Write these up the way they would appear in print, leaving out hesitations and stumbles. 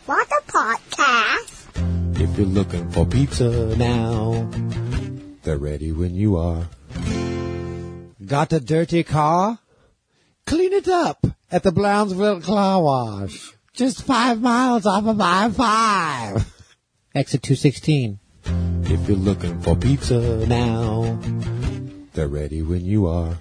What a podcast. If you're looking for pizza now, they're ready when you are. Got a dirty car? Clean it up at the Brownsville Car Wash. Just 5 miles off of I-5. Exit 216. If you're looking for pizza now, they're ready when you are.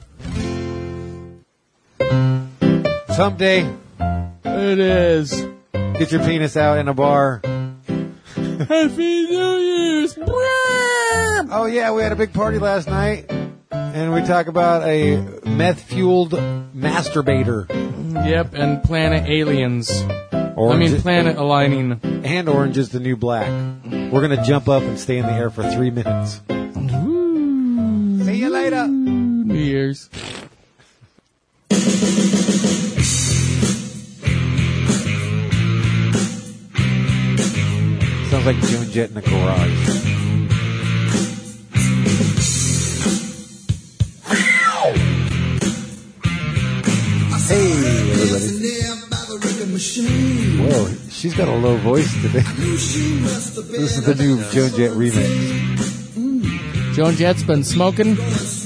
Someday, It is. get your penis out in a bar. Happy New Year's. Oh yeah, we had a big party last night, and we talk about a meth-fueled masturbator. Yep, and planet aliens. Orange, Planet aligning. and Orange is the New Black. We're gonna jump up and stay in the air for 3 minutes. Woo. See you later. New Year's. Sounds like Joan Jett in the garage. Hey, everybody. Whoa, she's got a low voice today. This is the new Joan Jett remix. Joan Jett's been smoking.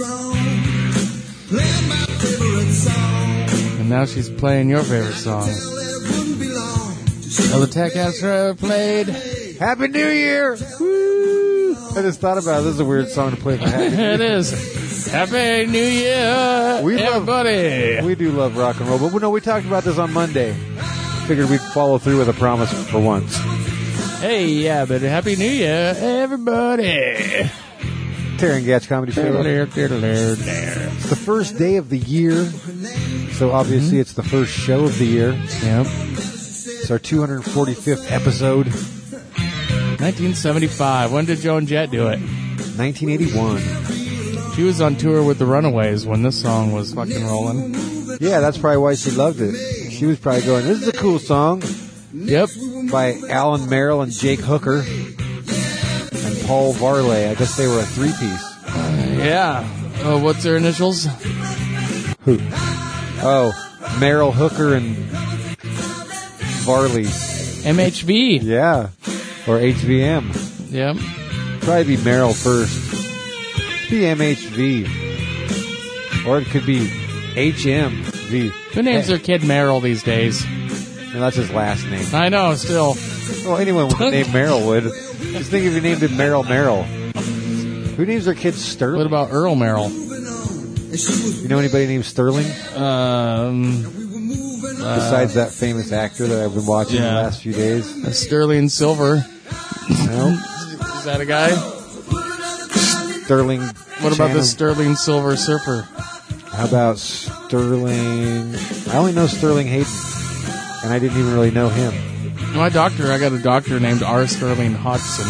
And now she's playing your favorite song. Well, the Tech Astro played. Happy New Year! Woo! I just thought about it. This is a weird song to play for Happy New Year. It is. Happy New Year, everybody. We do love rock and roll, but we talked about this on Monday. Figured we'd follow through with a promise for once. Hey, yeah, but Happy New Year, everybody. Terry and Gatch Comedy Show. It's the first day of the year, so obviously it's the first show of the year. Yep. It's our 245th episode. 1975. When did Joan Jett do it? 1981. She was on tour with the Runaways when this song was fucking rolling. Yeah, that's probably why she loved it. She was probably going, this is a cool song. Yep. By Alan Merrill and Jake Hooker and Paul Varley. I guess they were a three-piece. Yeah. Oh, what's their initials? Who? Oh, Merrill, Hooker, and Varley. MHV. Yeah. Or HVM. Yep. Probably be Merrill first. Be MHV. Or it could be HMV. Who names their kid Merrill these days? No, that's his last name. I know, still. Well, anyone with the name Merrill would. Just think if you named it Merrill. Who names their kid Sterling? What about Earl Merrill? You know anybody named Sterling? Besides that famous actor that I've been watching the last few days? Sterling Silver. No? Is that a guy? Sterling. What about the Sterling Silver Surfer? How about Sterling? I only know Sterling Hayden, and I didn't even really know him. I got a doctor named R. Sterling Hodgson.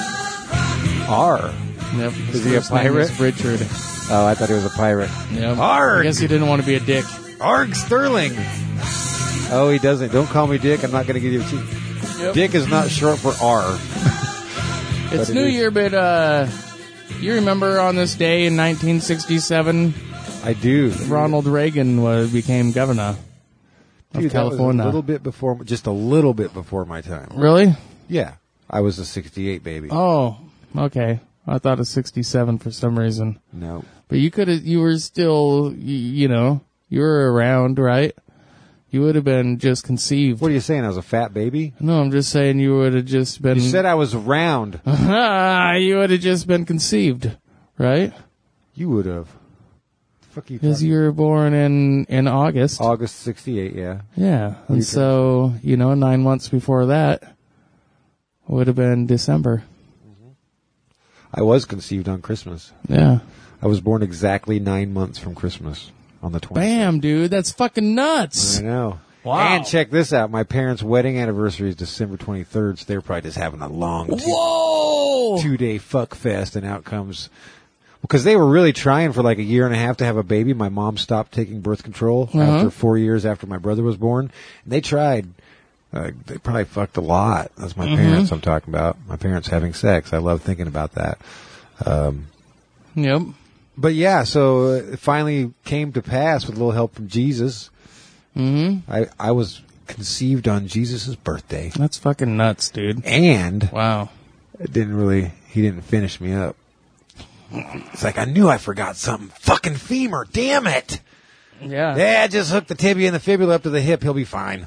R? Yep. Is he a pirate? Richard. Oh, I thought he was a pirate. Yep. Arg! I guess he didn't want to be a dick. Arg Sterling! Oh, he doesn't. Don't call me Dick. I'm not going to give you a cheat. Yep. Dick is not short for R. It's New Year, but you remember on this day in 1967? I do. Ronald Reagan became governor of California. That was just a little bit before my time. Really? Yeah. I was a 68 baby. Oh, okay. I thought it was 67 for some reason. No. But you were still, you were around, right? You would have been just conceived. What are you saying? I was a fat baby? No, I'm just saying you would have just been... You said I was round. You would have just been conceived, right? You would have. Fuck you. Because you were born in August. August 68, yeah. Yeah. And so, 9 months before that would have been December. I was conceived on Christmas. Yeah. I was born exactly 9 months from Christmas on the 20th. Bam, dude. That's fucking nuts. I know. Wow. And check this out. My parents' wedding anniversary is December 23rd, so they were probably just having a long 2-day fuck fest, and out comes... Because they were really trying for like a year and a half to have a baby. My mom stopped taking birth control after 4 years after my brother was born. And they tried. They probably fucked a lot. That's my parents I'm talking about. My parents having sex. I love thinking about that. Yep. But yeah, so it finally came to pass with a little help from Jesus. Mm-hmm. I was conceived on Jesus' birthday. That's fucking nuts, dude. And Wow. he didn't finish me up. It's like, I knew I forgot something. Fucking femur, damn it. Yeah. Yeah, just hook the tibia and the fibula up to the hip. He'll be fine.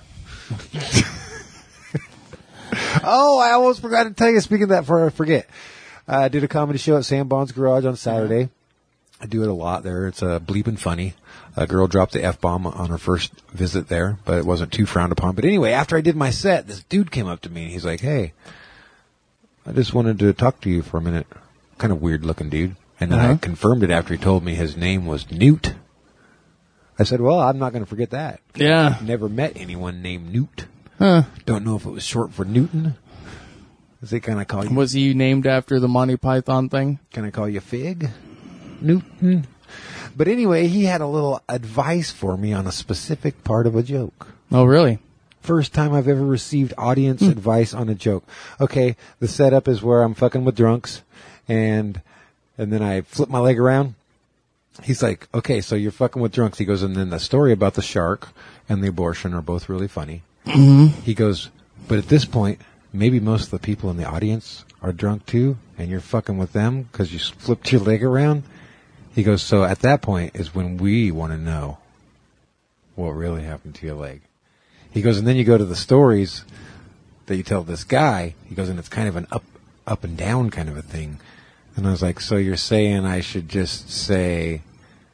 Oh, I almost forgot to tell you, speaking of that before I forget. I did a comedy show at Sam Bond's Garage on Saturday. I do it a lot there. It's bleeping funny. A girl dropped the F-bomb on her first visit there, but it wasn't too frowned upon. But anyway, after I did my set, this dude came up to me and he's like, hey, I just wanted to talk to you for a minute. Kind of weird looking dude. And then I confirmed it after he told me his name was Newt. I said, well, I'm not going to forget that. Yeah. Never met anyone named Newt. Huh. Don't know if it was short for Newton. Does they kind of call you? Was he named after the Monty Python thing? Can I call you Fig? Newton. But anyway, he had a little advice for me on a specific part of a joke. Oh, really? First time I've ever received audience advice on a joke. Okay, the setup is where I'm fucking with drunks, and then I flip my leg around. He's like, okay, so you're fucking with drunks. He goes, and then the story about the shark and the abortion are both really funny. Mm-hmm. He goes, but at this point, maybe most of the people in the audience are drunk too, and you're fucking with them because you flipped your leg around. He goes, so at that point is when we want to know what really happened to your leg. He goes, and then you go to the stories that you tell this guy. He goes, and it's kind of an up and down kind of a thing. And I was like, so you're saying I should just say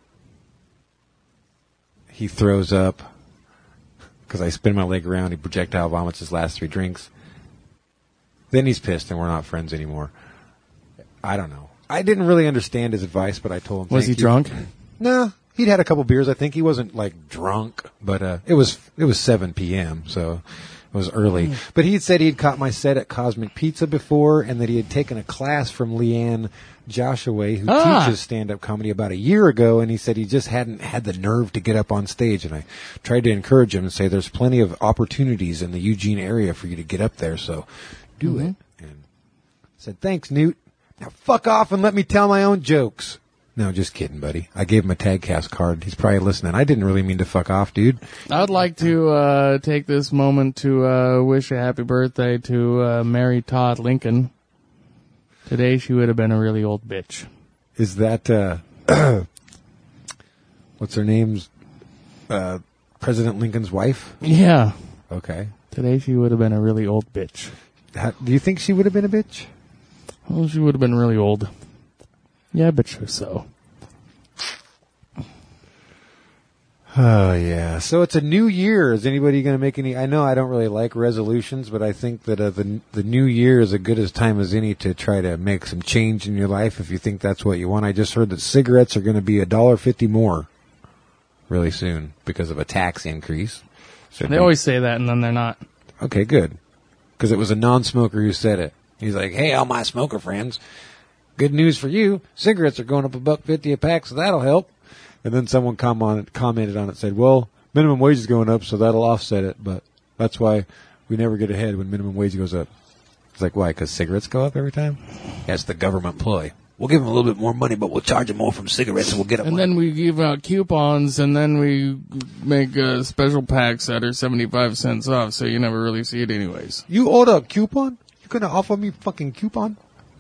he throws up because I spin my leg around, he projectile vomits his last 3 drinks. Then he's pissed and we're not friends anymore. I don't know. I didn't really understand his advice, but I told him. Was he drunk? No, he'd had a couple beers. I think he wasn't like drunk, but it was 7 p.m., so it was early. But he had said he'd caught my set at Cosmic Pizza before, and that he had taken a class from Leanne Joshua, who teaches stand-up comedy, about a year ago, and he said he just hadn't had the nerve to get up on stage. And I tried to encourage him and say there's plenty of opportunities in the Eugene area for you to get up there, so do it. And I said, thanks, Newt. Now fuck off and let me tell my own jokes. No, just kidding, buddy. I gave him a TagCast card. He's probably listening. I didn't really mean to fuck off, dude. I'd like to take this moment to wish a happy birthday to Mary Todd Lincoln. Today she would have been a really old bitch. Is that, what's her name's, President Lincoln's wife? Yeah. Okay. Today she would have been a really old bitch. Do you think she would have been a bitch? Well, she would have been really old. Yeah, I bet you so. Oh, yeah. So it's a new year. Is anybody going to make any... I know I don't really like resolutions, but I think that the new year is as good a time as any to try to make some change in your life if you think that's what you want. I just heard that cigarettes are going to be $1.50 more really soon because of a tax increase. So They always say that, and then they're not. Okay, good. Because it was a non-smoker who said it. He's like, hey, all my smoker friends, good news for you. Cigarettes are going up $1.50 a pack, so that'll help. And then someone commented on it, said, well, minimum wage is going up, so that'll offset it. But that's why we never get ahead when minimum wage goes up. It's like, why? Because cigarettes go up every time? That's the government ploy. We'll give them a little bit more money, but we'll charge them more from cigarettes, and we'll get them. And then we give out coupons, and then we make special packs that are 75 cents off, so you never really see it anyways. You order a coupon? You gonna offer me fucking coupon?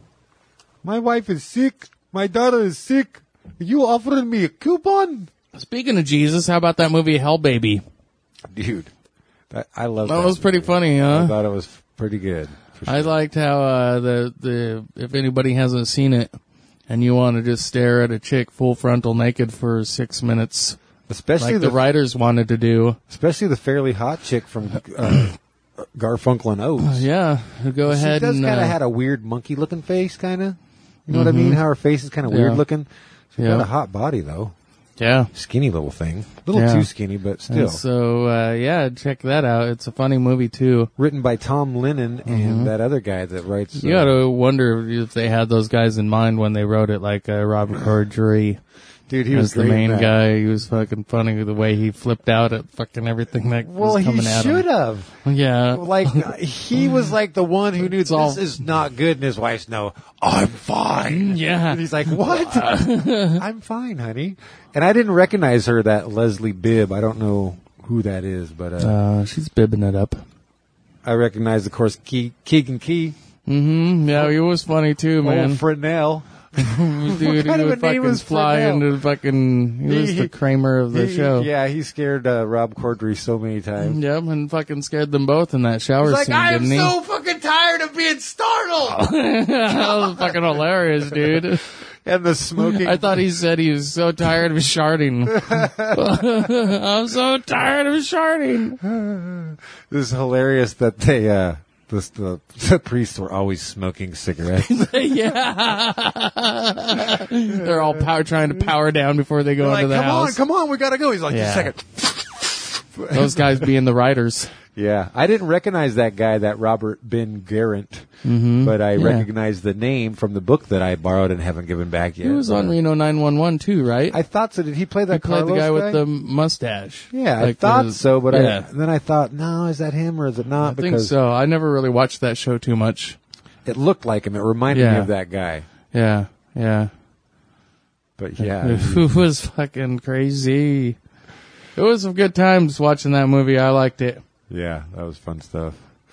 My wife is sick. My daughter is sick. You offering me a coupon? Speaking of Jesus, how about that movie Hell Baby? Dude, I love that. That was pretty funny, huh? I thought it was pretty good. For sure. I liked how the if anybody hasn't seen it and you want to just stare at a chick full frontal naked for 6 minutes, especially like the writers wanted to do, especially the fairly hot chick from Garfunkel and Oates. Yeah, go ahead. She does kind of had a weird monkey looking face, kind of. You know what I mean? How her face is kind of weird looking. She's got a hot body though. Yeah. Skinny little thing. A little too skinny, but still. And so, check that out. It's a funny movie, too. Written by Tom Lennon and that other guy that writes... You gotta wonder if they had those guys in mind when they wrote it, like Robert Corddry. Dude, he was the main guy. He was fucking funny the way he flipped out at fucking everything that was coming at him. Well, he should have. Yeah. Like, he was like the one who knew this is not good, and his wife's no, I'm fine. Yeah. And he's like, what? I'm fine, honey. And I didn't recognize her, that Leslie Bibb. I don't know who that is, but she's bibbing it up. I recognize, of course, Keegan Key. Mm-hmm. Yeah, he was funny too, man. Old Fresnel. Dude, he would fucking fly into the fucking... He was the Kramer of the show. Yeah, he scared Rob Corddry so many times. Yep, and fucking scared them both in that shower scene, didn't he? I am so fucking tired of being startled! That was fucking hilarious, dude. And the smoking... I thought he said he was so tired of sharding. I'm so tired of sharding. This is hilarious that they... The priests were always smoking cigarettes. Yeah. They're all trying to power down before they go into the house. Come on, we gotta go. He's like, just a second. Those guys being the writers. Yeah. I didn't recognize that guy, that Robert Ben Garant, but I recognized the name from the book that I borrowed and haven't given back yet. He was on Reno 911 too, right? I thought so. Did he play that He played Carlos the guy with the mustache. Yeah, Like I thought so, but yeah. then I thought, no, is that him or is it not? I think so. I never really watched that show too much. It looked like him. It reminded me of that guy. Yeah, yeah. But yeah. It was fucking crazy. It was some good times watching that movie. I liked it. Yeah, that was fun stuff.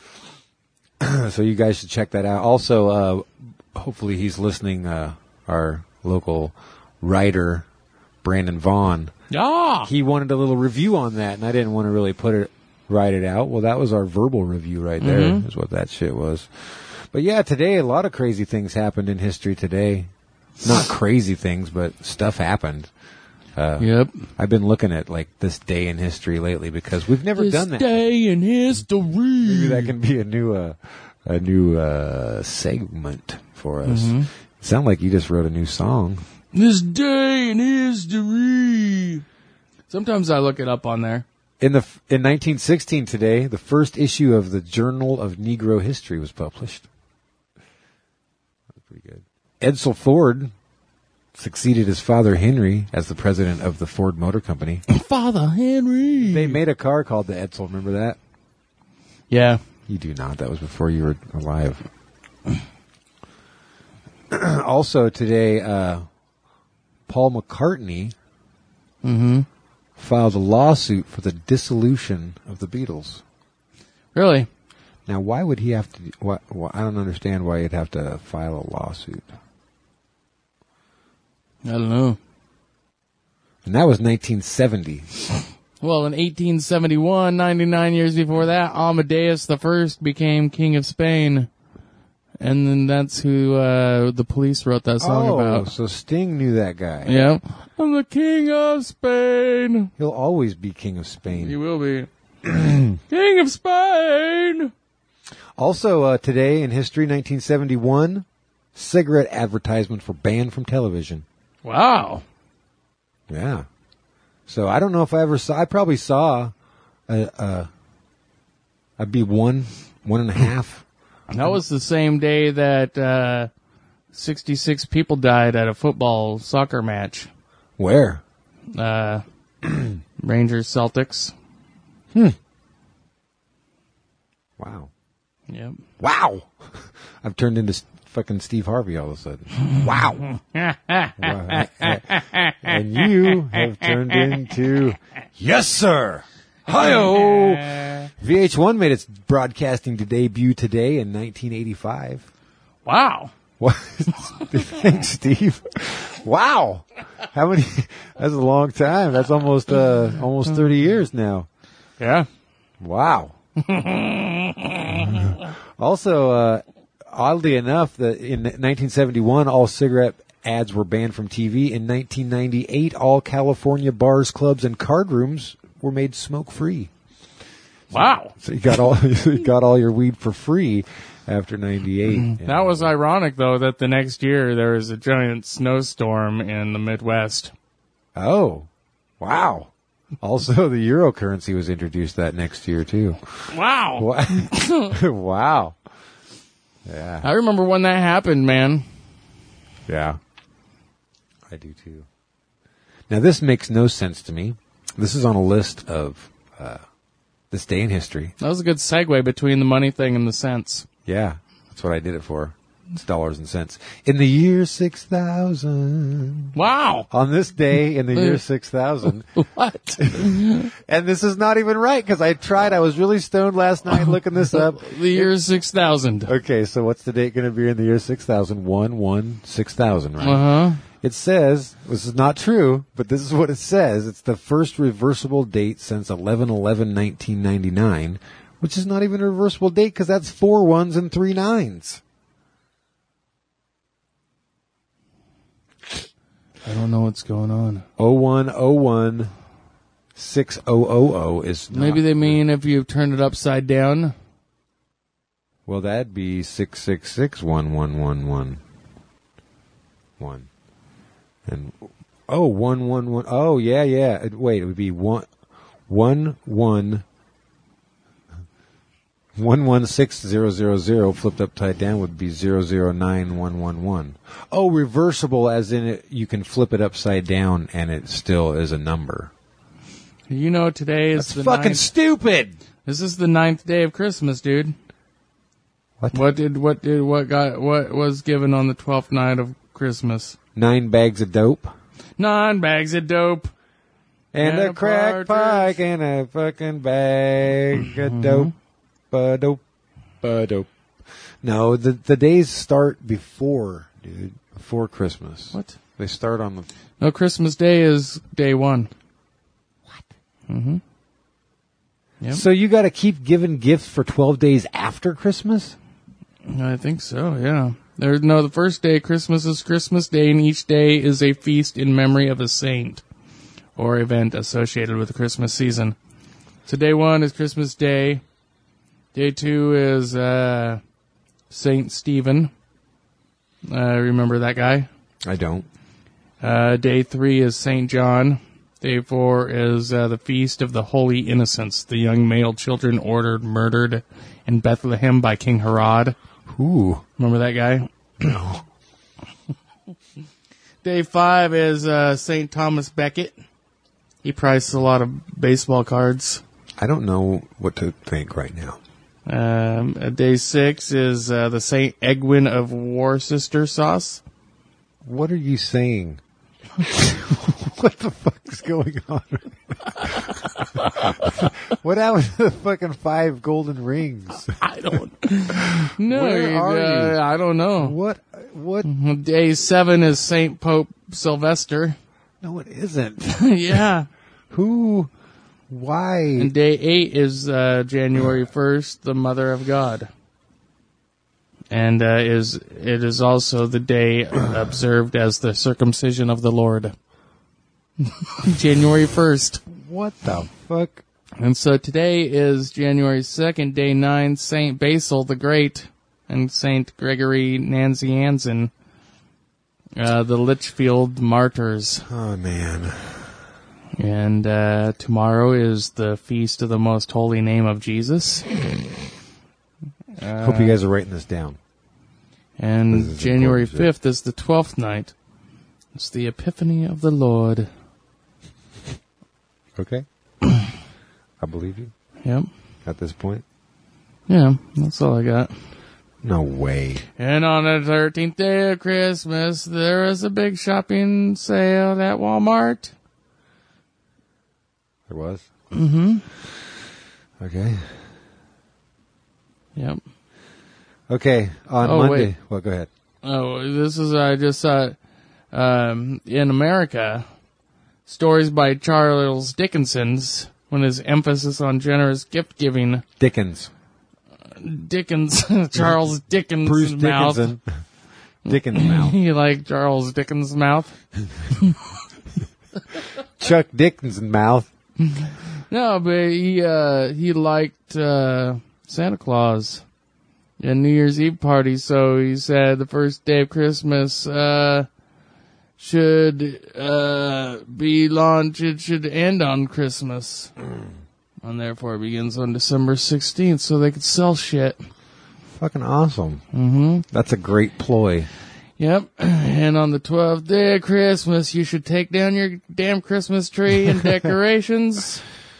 So you guys should check that out. Also, hopefully he's listening, our local writer, Brandon Vaughn. Ah! He wanted a little review on that, and I didn't want to really write it out. Well, that was our verbal review right there, is what that shit was. But yeah, today, a lot of crazy things happened in history today. Not crazy things, but stuff happened. Yep. I've been looking at like this day in history lately because we've never done that. This day in history. Maybe that can be a new segment for us. Sound like you just wrote a new song. This day in history. Sometimes I look it up on there. In 1916 today, the first issue of the Journal of Negro History was published. That's pretty good. Edsel Ford succeeded his father Henry as the president of the Ford Motor Company. Father Henry. They made a car called the Edsel. Remember that? Yeah. You do not. That was before you were alive. Also today, Paul McCartney filed a lawsuit for the dissolution of the Beatles. Really? Now, why would he have to? I don't understand why he'd have to file a lawsuit. I don't know. And that was 1970. Well, in 1871, 99 years before that, Amadeus I became King of Spain. And then that's who the Police wrote that song about. So Sting knew that guy. Yeah. I'm the King of Spain. He'll always be King of Spain. He will be. King of Spain. Also, today in history, 1971, cigarette advertisements were banned from television. Wow. Yeah. So I don't know if I ever saw. I probably saw. I'd be one and a half. That was the same day that 66 people died at a soccer match. Where? Rangers Celtics. Wow. Yep. Wow. I've turned into fucking Steve Harvey all of a sudden. Wow. And you have turned into, yes, sir. Hi-oh. VH1 made its broadcasting debut today in 1985. Wow. What? Thanks, Steve. Wow. How many? That's a long time. That's almost 30 years now. Yeah. Wow. Also, oddly enough, in 1971, all cigarette ads were banned from TV. In 1998, all California bars, clubs, and card rooms were made smoke-free. Wow. So you got all your weed for free after 98. That was ironic, though, that the next year there was a giant snowstorm in the Midwest. Oh, wow. Also, the euro currency was introduced that next year, too. Wow. Wow. Yeah. I remember when that happened, man. Yeah. I do, too. Now, this makes no sense to me. This is on a list of this day in history. That was a good segue between the money thing and the cents. Yeah, that's what I did it for. It's dollars and cents. In the year 6000. Wow. On this day in the year 6000. What? And this is not even right because I tried. I was really stoned last night looking this up. The year 6000. Okay, so what's the date going to be in the year 6000? 1/1/6000, right? Uh-huh. It says, this is not true, but this is what it says. It's the first reversible date since 11/11/1999, which is not even a reversible date because that's 4 1s and 3 9s. I don't know what's going on. 01/01/6000 is not. Maybe they mean if you turn it upside down. Well, that'd be 6661111. And 111. Oh, yeah. Wait, it would be 116000 flipped upside down would be 009111. Oh, reversible as in it, you can flip it upside down and it still is a number. You know, today is That's the fucking 9th. stupid. This is the 9th day of Christmas, dude. What? What was given on the 12th night of Christmas? 9 bags of dope. 9 bags of dope. And And a a crack partridge. pike and a fucking bag of dope. Dope. No, the days start before, dude. Before Christmas. What? They start on the... No, Christmas Day is day 1. What? Mm-hmm. Yep. So you got to keep giving gifts for 12 days after Christmas? I think so, yeah. The first day of Christmas is Christmas Day, and each day is a feast in memory of a saint or event associated with the Christmas season. So day 1 is Christmas Day. Day 2 is Saint Stephen. Remember that guy? I don't. Day 3 is Saint John. Day 4 is the Feast of the Holy Innocents, the young male children murdered in Bethlehem by King Herod. Ooh. Remember that guy? No. Day 5 is St. Thomas Becket. He priced a lot of baseball cards. I don't know what to think right now. Day 6 is the St. Egwin of Worcester sauce. What are you saying? What the fuck is going on? What happened to the fucking 5 golden rings? I don't know. Where are you? I don't know. What? Day 7 is St. Pope Sylvester. No, it isn't. Yeah. Who? Why? And day 8 is January 1st, the Mother of God. And it is also the day observed as the circumcision of the Lord. January 1st. What the fuck? And so today is January 2nd, day 9, St. Basil the Great and St. Gregory Nazianzen, the Litchfield Martyrs. Oh, man. And tomorrow is the Feast of the Most Holy Name of Jesus. Hope you guys are writing this down. And This is January important 5th is the 12th night. It's the Epiphany of the Lord. Okay? I believe you Yep. at this point. Yeah, that's all I got. No way. And on the 13th day of Christmas, there is a big shopping sale at Walmart. There was? Mm-hmm. Okay. Yep. Okay, on Oh, Monday. wait. Well, go ahead. Oh, this is, I just saw, in America, stories by Charles Dickinson's, when his emphasis on generous gift giving. Dickens. Charles Dickens' Bruce mouth. Dickinson. Dickens' mouth. You like Charles Dickens' mouth? Chuck Dickens' mouth. No, but he liked Santa Claus and New Year's Eve party, so he said the first day of Christmas should be launched. It should end on Christmas, and therefore it begins on December 16th, so they could sell shit. Fucking awesome. Mm-hmm. That's a great ploy. Yep. And on the 12th day of Christmas, you should take down your damn Christmas tree and decorations.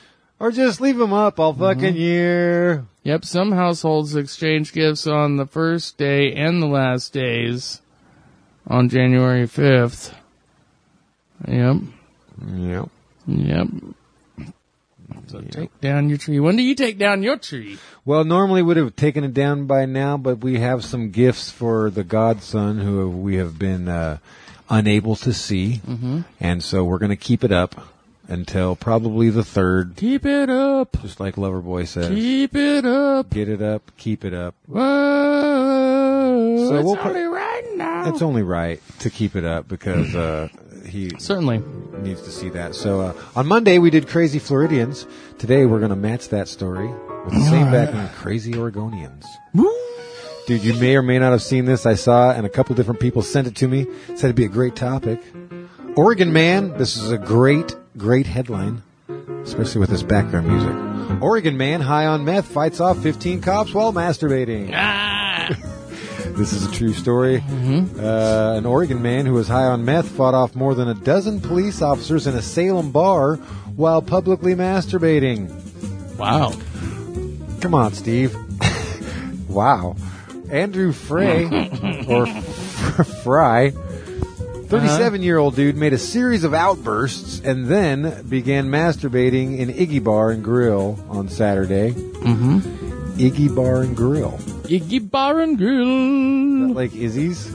Or just leave them up all fucking year. Yep, some households exchange gifts on the first day and the last days on January 5th. Yep. Yep. Yep. So take down your tree. When do you take down your tree? Well, normally would have taken it down by now, but we have some gifts for the godson who we have been unable to see. Mm-hmm. And so we're going to keep it up until probably the 3rd. Keep it up. Just like Loverboy says. Keep it up. Get it up. Keep it up. Whoa. So it's only right now. It's only right to keep it up because he certainly needs to see that. So on Monday we did Crazy Floridians. Today we're going to match that story with the same backing Crazy Oregonians. Dude, you may or may not have seen this. I saw it, and a couple different people sent it to me. Said it'd be a great topic. Oregon man, this is a great headline, especially with this background music. Oregon man high on meth fights off 15 cops while masturbating. This is a true story. Mm-hmm. An Oregon man who was high on meth fought off more than a dozen police officers in a Salem bar while publicly masturbating. Wow. Come on, Steve. Wow. Andrew Frey, or Fry, 37-year-old dude, made a series of outbursts and then began masturbating in Iggy Bar and Grill on Saturday. Mm-hmm. Iggy Bar and Grill. Iggy Bar and Grill. Is that like Izzy's?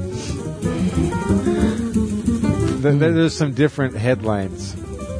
There's some different headlines.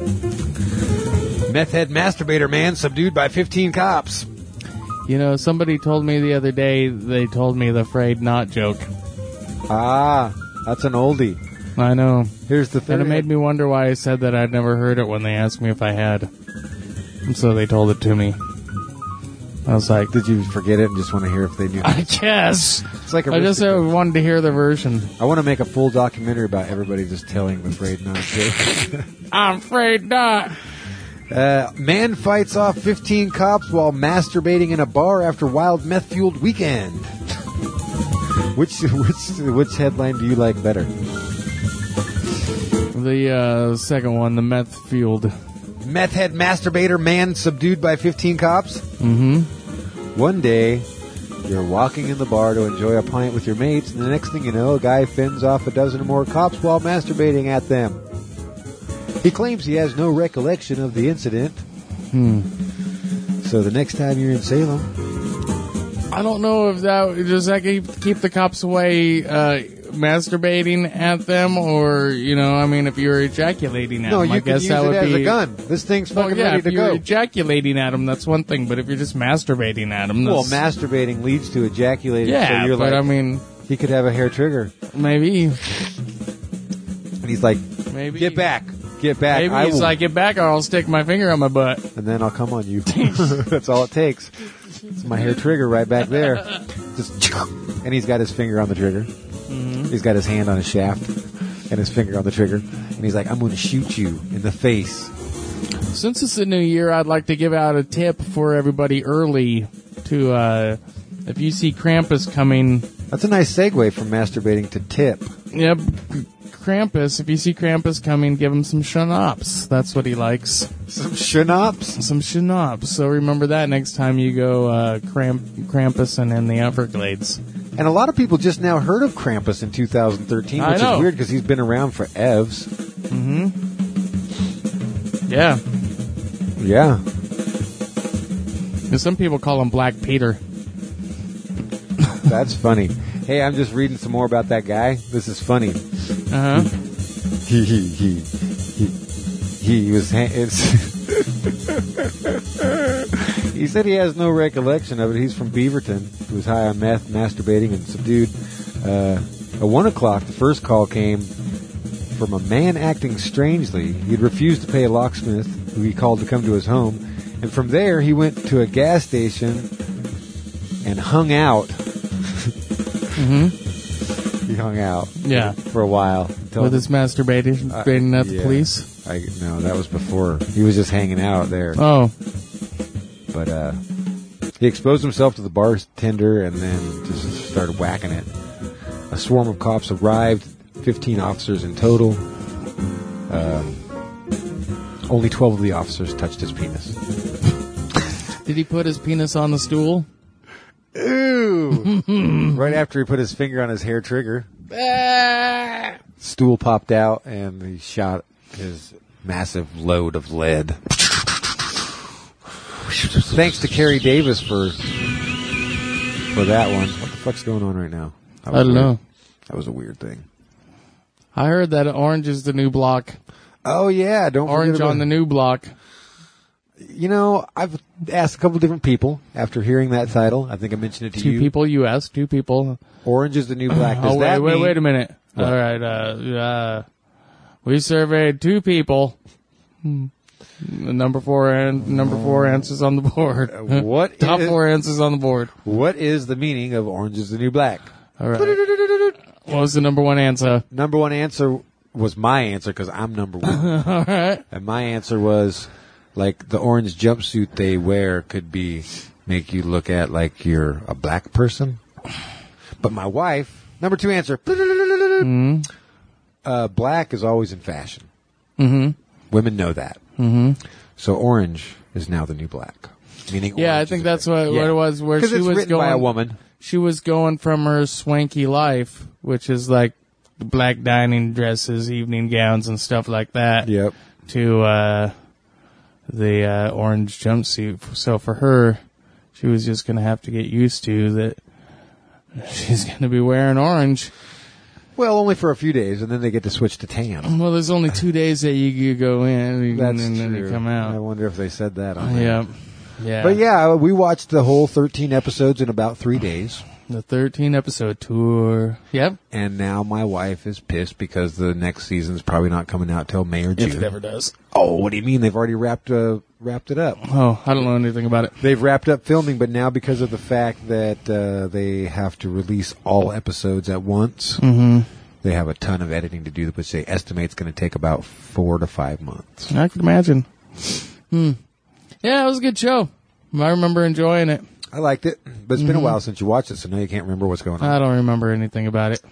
Meth head masturbator man subdued by 15 cops. You know, somebody told me the other day, they told me the afraid not joke. Ah, that's an oldie. I know. Here's the thing. And it made me wonder why I said that I'd never heard it when they asked me if I had. And so they told it to me. I was like, did you forget it and just want to hear if they knew? I guess. It's like I just wanted to hear the version. I want to make a full documentary about everybody just telling the afraid not joke. I'm afraid not. Man fights off 15 cops while masturbating in a bar after wild meth-fueled weekend. Which headline do you like better? The second one, the meth-fueled. Meth head masturbator man subdued by 15 cops? Mm-hmm. One day, you're walking in the bar to enjoy a pint with your mates, and the next thing you know, a guy fends off a dozen or more cops while masturbating at them. He claims he has no recollection of the incident. So the next time you're in Salem... I don't know if does that keep the cops away masturbating at them, or, you know, I mean, if you're ejaculating at them, I guess that would be... No, you can use it as a gun. This thing's fucking ready to go. If you're ejaculating at them, that's one thing, but if you're just masturbating at them, well, masturbating leads to ejaculating. Yeah, so you're but like, I mean... He could have a hair trigger. Maybe. And he's like, maybe. Get back. Get back. Maybe he's like, get back or I'll stick my finger on my butt. And then I'll come on you. That's all it takes. It's my hair trigger right back there. Just, and he's got his finger on the trigger. Mm-hmm. He's got his hand on his shaft and his finger on the trigger. And he's like, I'm going to shoot you in the face. Since it's a new year, I'd like to give out a tip for everybody early to, if you see Krampus coming. That's a nice segue from masturbating to tip. Yep. Krampus, if you see Krampus coming, give him some schnapps. That's what he likes. Some schnapps? Some schnapps. So remember that next time you go Krampusing in the Everglades. And a lot of people just now heard of Krampus in 2013, which is weird because he's been around for evs. Mm-hmm. Yeah. Yeah. And some people call him Black Peter. That's funny. Hey, I'm just reading some more about that guy. This is funny. Uh-huh. He was... He said he has no recollection of it. He's from Beaverton. He was high on meth, masturbating, and subdued. At 1 o'clock, the first call came from a man acting strangely. He'd refused to pay a locksmith who he called to come to his home. And from there, he went to a gas station and hung out. Mm-hmm. He hung out. Yeah. For a while. With his masturbating at the police? No, that was before. He was just hanging out there. Oh. But he exposed himself to the bartender and then just started whacking it. A swarm of cops arrived, 15 officers in total. Only 12 of the officers touched his penis. Did he put his penis on the stool? Ooh! Right after he put his finger on his hair trigger, stool popped out and he shot his massive load of lead. Thanks to Carrie Davis for that one. What the fuck's going on right now? I don't know. That was a weird thing. I heard that Orange is the New Block. Oh yeah, don't Orange forget on the New Block. You know, I've asked a couple different people after hearing that title. I think I mentioned it to you. Two people you asked. Two people. Orange is the New Black. Does wait a minute. What? All right. We surveyed two people. Number four answers on the board. What Top four answers on the board. What is the meaning of Orange is the New Black? All right. What was the number one answer? Number one answer was my answer because I'm number one. All right. And my answer was, like, the orange jumpsuit they wear could make you look at like you're a black person. But my wife, number two answer, black is always in fashion. Mm-hmm. Women know that. Mm-hmm. So orange is now the new black. Meaning yeah, I orange think is that's what it was. Where she it's was written going by a woman. She was going from her swanky life, which is like black dining dresses, evening gowns, and stuff like that. Yep. To the orange jumpsuit. So for her, she was just going to have to get used to that. She's going to be wearing orange. Well, only for a few days, and then they get to switch to tan. Well, there's only 2 days that you go in, That's and then true. you come out. I wonder if they said that on there. Yeah. Yeah. But yeah, we watched the whole 13 episodes in about 3 days. The 13 episode tour. Yep. And now my wife is pissed because the next season's probably not coming out till May or June. If it ever does. Oh, what do you mean? They've already wrapped it up. Oh, I don't know anything about it. They've wrapped up filming, but now because of the fact that they have to release all episodes at once, they have a ton of editing to do, which they estimate is going to take about 4 to 5 months. I could imagine. Yeah, it was a good show. I remember enjoying it. I liked it, but it's been a while since you watched it, so now you can't remember what's going on. I don't remember anything about it.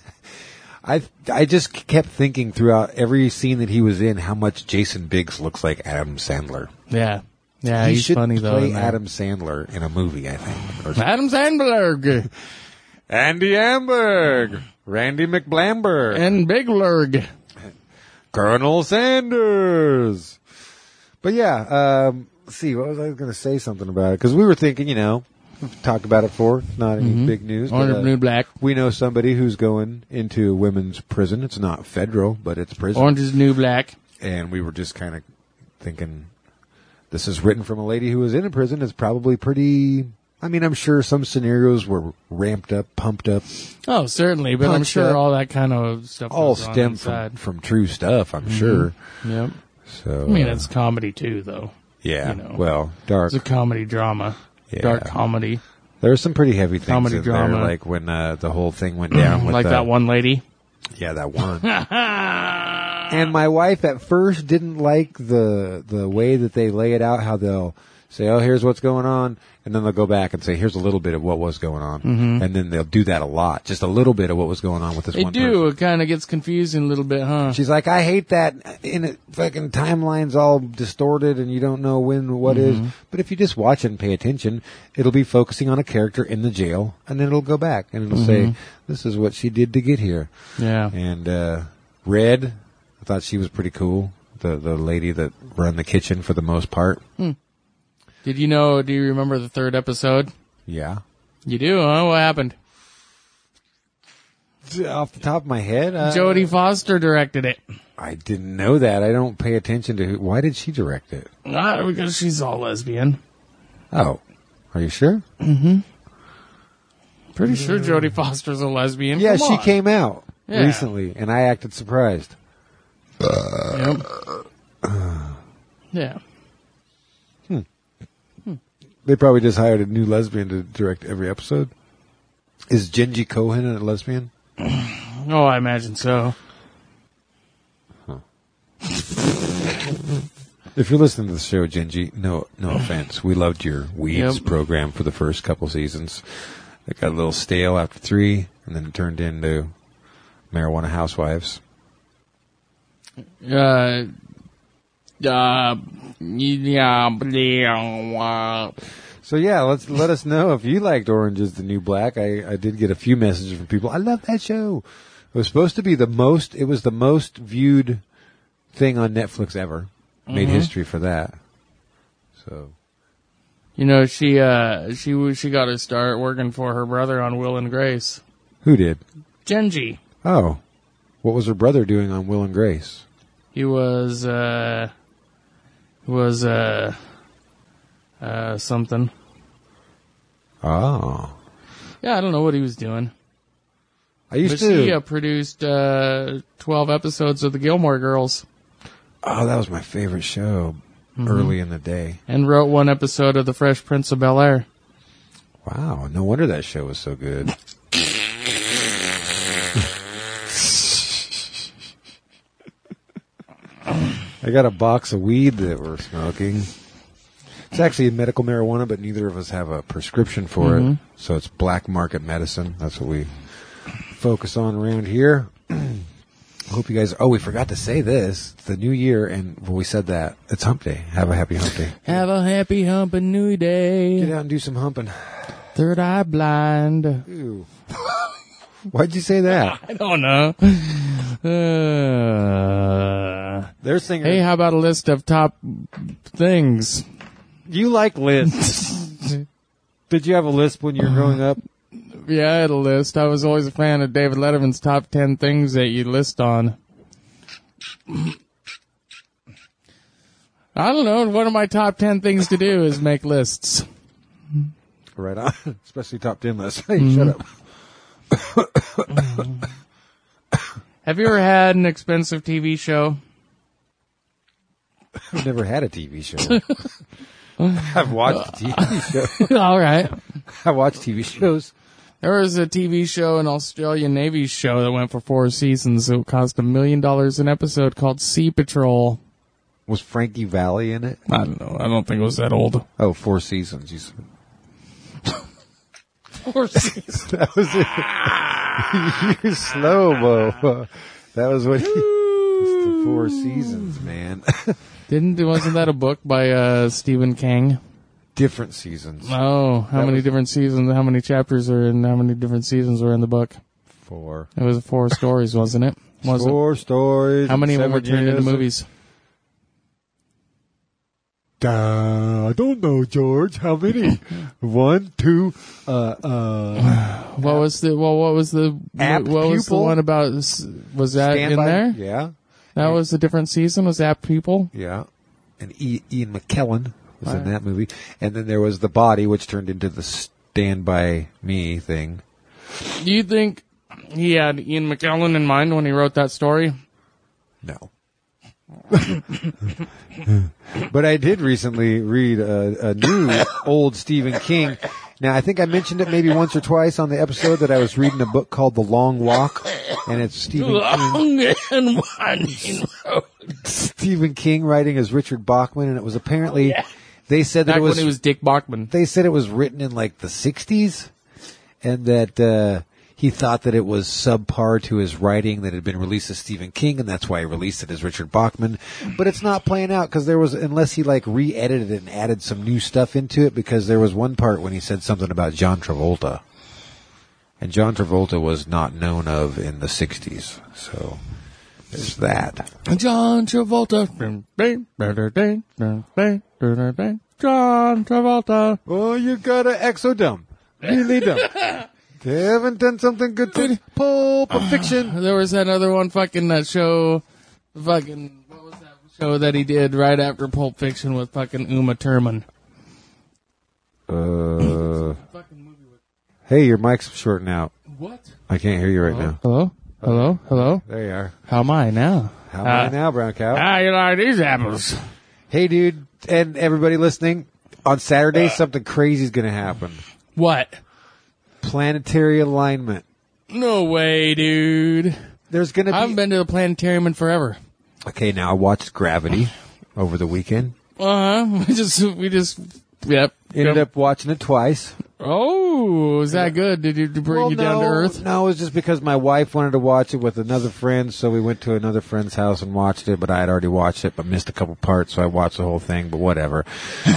I just kept thinking throughout every scene that he was in how much Jason Biggs looks like Adam Sandler. Yeah. Yeah, he he's should funny, though. play Adam Sandler in a movie, I think. Adam Sandberg. Andy Amberg. Randy McBlamber. And Big Lurg. Colonel Sanders. But yeah, let's see, what was I going to say something about it? Because we were thinking, we've talked about it before. It's not any big news. Orange is New Black. We know somebody who's going into a women's prison. It's not federal, but it's prison. Orange is New Black. And we were just kind of thinking, this is written from a lady who was in a prison. It's probably pretty... I mean, I'm sure some scenarios were ramped up, pumped up. Oh, certainly, but I'm Punched sure up. all that kind of stuff All goes on stem inside. from true stuff, I'm sure. Yep. So I mean, it's comedy, too, though. yeah, you know. well, dark. It's a comedy drama. Yeah. Dark comedy. There's some pretty heavy things Comedy in drama. there, like when the whole thing went down with Like that one lady. Yeah, that one. And my wife at first didn't like the way that they lay it out, how they'll say, oh, here's what's going on, and then they'll go back and say, here's a little bit of what was going on. And then they'll do that a lot, just a little bit of what was going on with this They one do. person. It kind of gets confusing a little bit, huh? She's like, I hate that in it, fucking timeline's all distorted and you don't know when what is. But if you just watch it and pay attention, it'll be focusing on a character in the jail, and then it'll go back and it'll say, this is what she did to get here. Yeah. And Red, I thought she was pretty cool. The lady that ran the kitchen for the most part. Do you remember the third episode? Yeah. You do, huh? What happened? Off the top of my head, Jodie Foster directed it. I didn't know that. I don't pay attention to why did she direct it? Not because she's all lesbian. Oh, are you sure? Pretty sure Jodie Foster's a lesbian. Yeah, Come she on. came out Yeah. recently, and I acted surprised. Yep. Yeah. They probably just hired a new lesbian to direct every episode. Is Genji Cohen a lesbian? Oh, I imagine so. If you're listening to the show, Genji, no offense. We loved your Weeds program for the first couple seasons. It got a little stale after 3, and then it turned into Marijuana Housewives. Yeah, So yeah, let us know if you liked Orange is the New Black. I did get a few messages from people. I love that show. It was supposed to be the most viewed thing on Netflix ever. Made history for that. So, You know, she got to start working for her brother on Will and Grace. who did? Genji. Oh, what was her brother doing on Will and Grace? He was something. Oh, Yeah, I don't know what he was doing. She produced 12 episodes of the Gilmore Girls. Oh, that was my favorite show early in the day. And wrote one episode of The Fresh Prince of Bel-Air. Wow, no wonder that show was so good. I got a box of weed that we're smoking. It's actually medical marijuana, but neither of us have a prescription for it. So it's black market medicine. That's what we focus on around here. I hope you guys... Oh, we forgot to say this. It's the new year, and when we said that, it's hump day. Have a happy hump day. Have a happy humping new day. Get out and do some humping. Third eye blind. Ew. Why'd you say that? I don't know. They're singing... Hey, how about a list of top things? You like lists. Did you have a list when you were growing up? Yeah, I had a list. I was always a fan of David Letterman's top 10 things that you list on. I don't know. One of my top 10 things to do is make lists. Right on. Especially top 10 lists. Hey, shut up. Have you ever had an expensive TV show? I've never had a TV show. I've watched a TV show. All right. I watch TV shows. There was a TV show, an Australian Navy show that went for 4 seasons. It cost $1 million an episode called Sea Patrol. Was Frankie Valli in it? I don't know. I don't think it was that old. Oh, 4 seasons. You said. 4 seasons. That was it. You're slow, Bo. That was what he... It's the 4 seasons, man. Wasn't that a book by Stephen King? Different seasons. Oh, how many different seasons, how many chapters are in, how many different seasons were in the book? 4. It was 4 stories, wasn't it? 4 stories. How many of them were turned into movies? I don't know, George. How many? 1, 2, What was the one about, was that in there? Yeah. That was a different season? Was Apt People? Yeah. And Ian McKellen was in that movie. And then there was The Body, which turned into the Stand By Me thing. Do you think he had Ian McKellen in mind when he wrote that story? No. But I did recently read a new old Stephen King. Now, I think I mentioned it maybe once or twice on the episode that I was reading a book called The Long Walk, and it's Stephen King writing as Richard Bachman, and it was apparently they said that Back it was when he was Dick Bachman. They said it was written in like the 60s, and that he thought that it was subpar to his writing that had been released as Stephen King, and that's why he released it as Richard Bachman. But it's not playing out because there was, unless he like re-edited it and added some new stuff into it, because there was one part when he said something about John Travolta. And John Travolta was not known of in the 60s. So there's that. John Travolta. John Travolta. Oh, you got an exodum. Really dumb. They haven't done something good to Pulp Fiction. There was another one that show, what was that show that he did right after Pulp Fiction with fucking Uma Thurman? Hey, your mic's shorting out. What? I can't hear you right now. Hello? Hello? Hello? There you are. How am I now? How am I now, Brown Cow? How you like these apples? Hey, dude, and everybody listening, on Saturday, something crazy is going to happen. What? Planetary alignment. No way, dude. There's going to be... I haven't been to the planetarium in forever. Okay, now I watched Gravity over the weekend. We just, yep. Ended up watching it twice. Oh, is that good? Did it bring you down to earth? No, it was just because my wife wanted to watch it with another friend, so we went to another friend's house and watched it, but I had already watched it, but missed a couple parts, so I watched the whole thing, but whatever.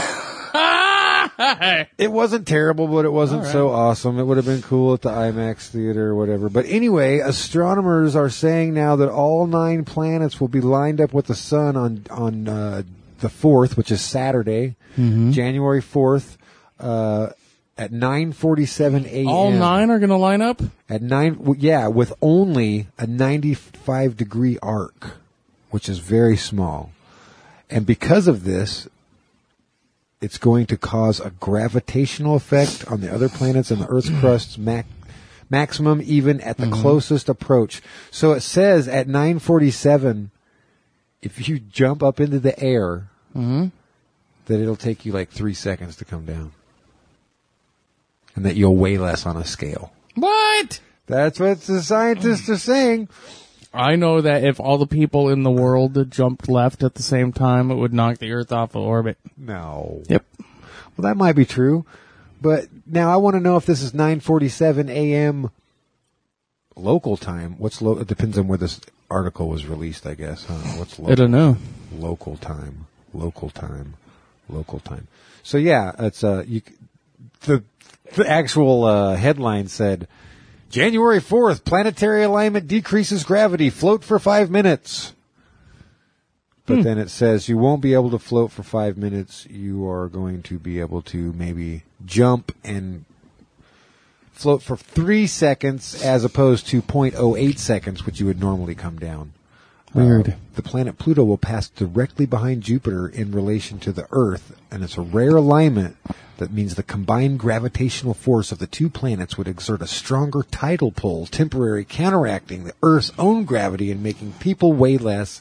It wasn't terrible, but it wasn't so awesome. It would have been cool at the IMAX theater or whatever. But anyway, astronomers are saying now that all 9 planets will be lined up with the sun on the 4th, which is Saturday, January 4th, at 9:47 a.m. All 9 are going to line up? At 9, yeah, with only a 95-degree arc, which is very small. And because of this, it's going to cause a gravitational effect on the other planets and the Earth's crust's maximum even at the closest approach. So it says at 9:47, if you jump up into the air, that it'll take you like 3 seconds to come down. And that you'll weigh less on a scale. What? That's what the scientists are saying. I know that if all the people in the world jumped left at the same time, it would knock the Earth off of orbit. No. Yep. Well, that might be true. But now I want to know if this is 9:47 a.m. local time. What's it depends on where this article was released, I guess. Huh? What's local? I don't know. Local time. Local time. Local time. So yeah, it's the actual headline said, January 4th, planetary alignment decreases gravity. Float for 5 minutes. But then it says you won't be able to float for 5 minutes. You are going to be able to maybe jump and float for 3 seconds as opposed to 0.08 seconds, which you would normally come down. Weird. The planet Pluto will pass directly behind Jupiter in relation to the Earth, and it's a rare alignment that means the combined gravitational force of the two planets would exert a stronger tidal pull, temporarily counteracting the Earth's own gravity and making people weigh less.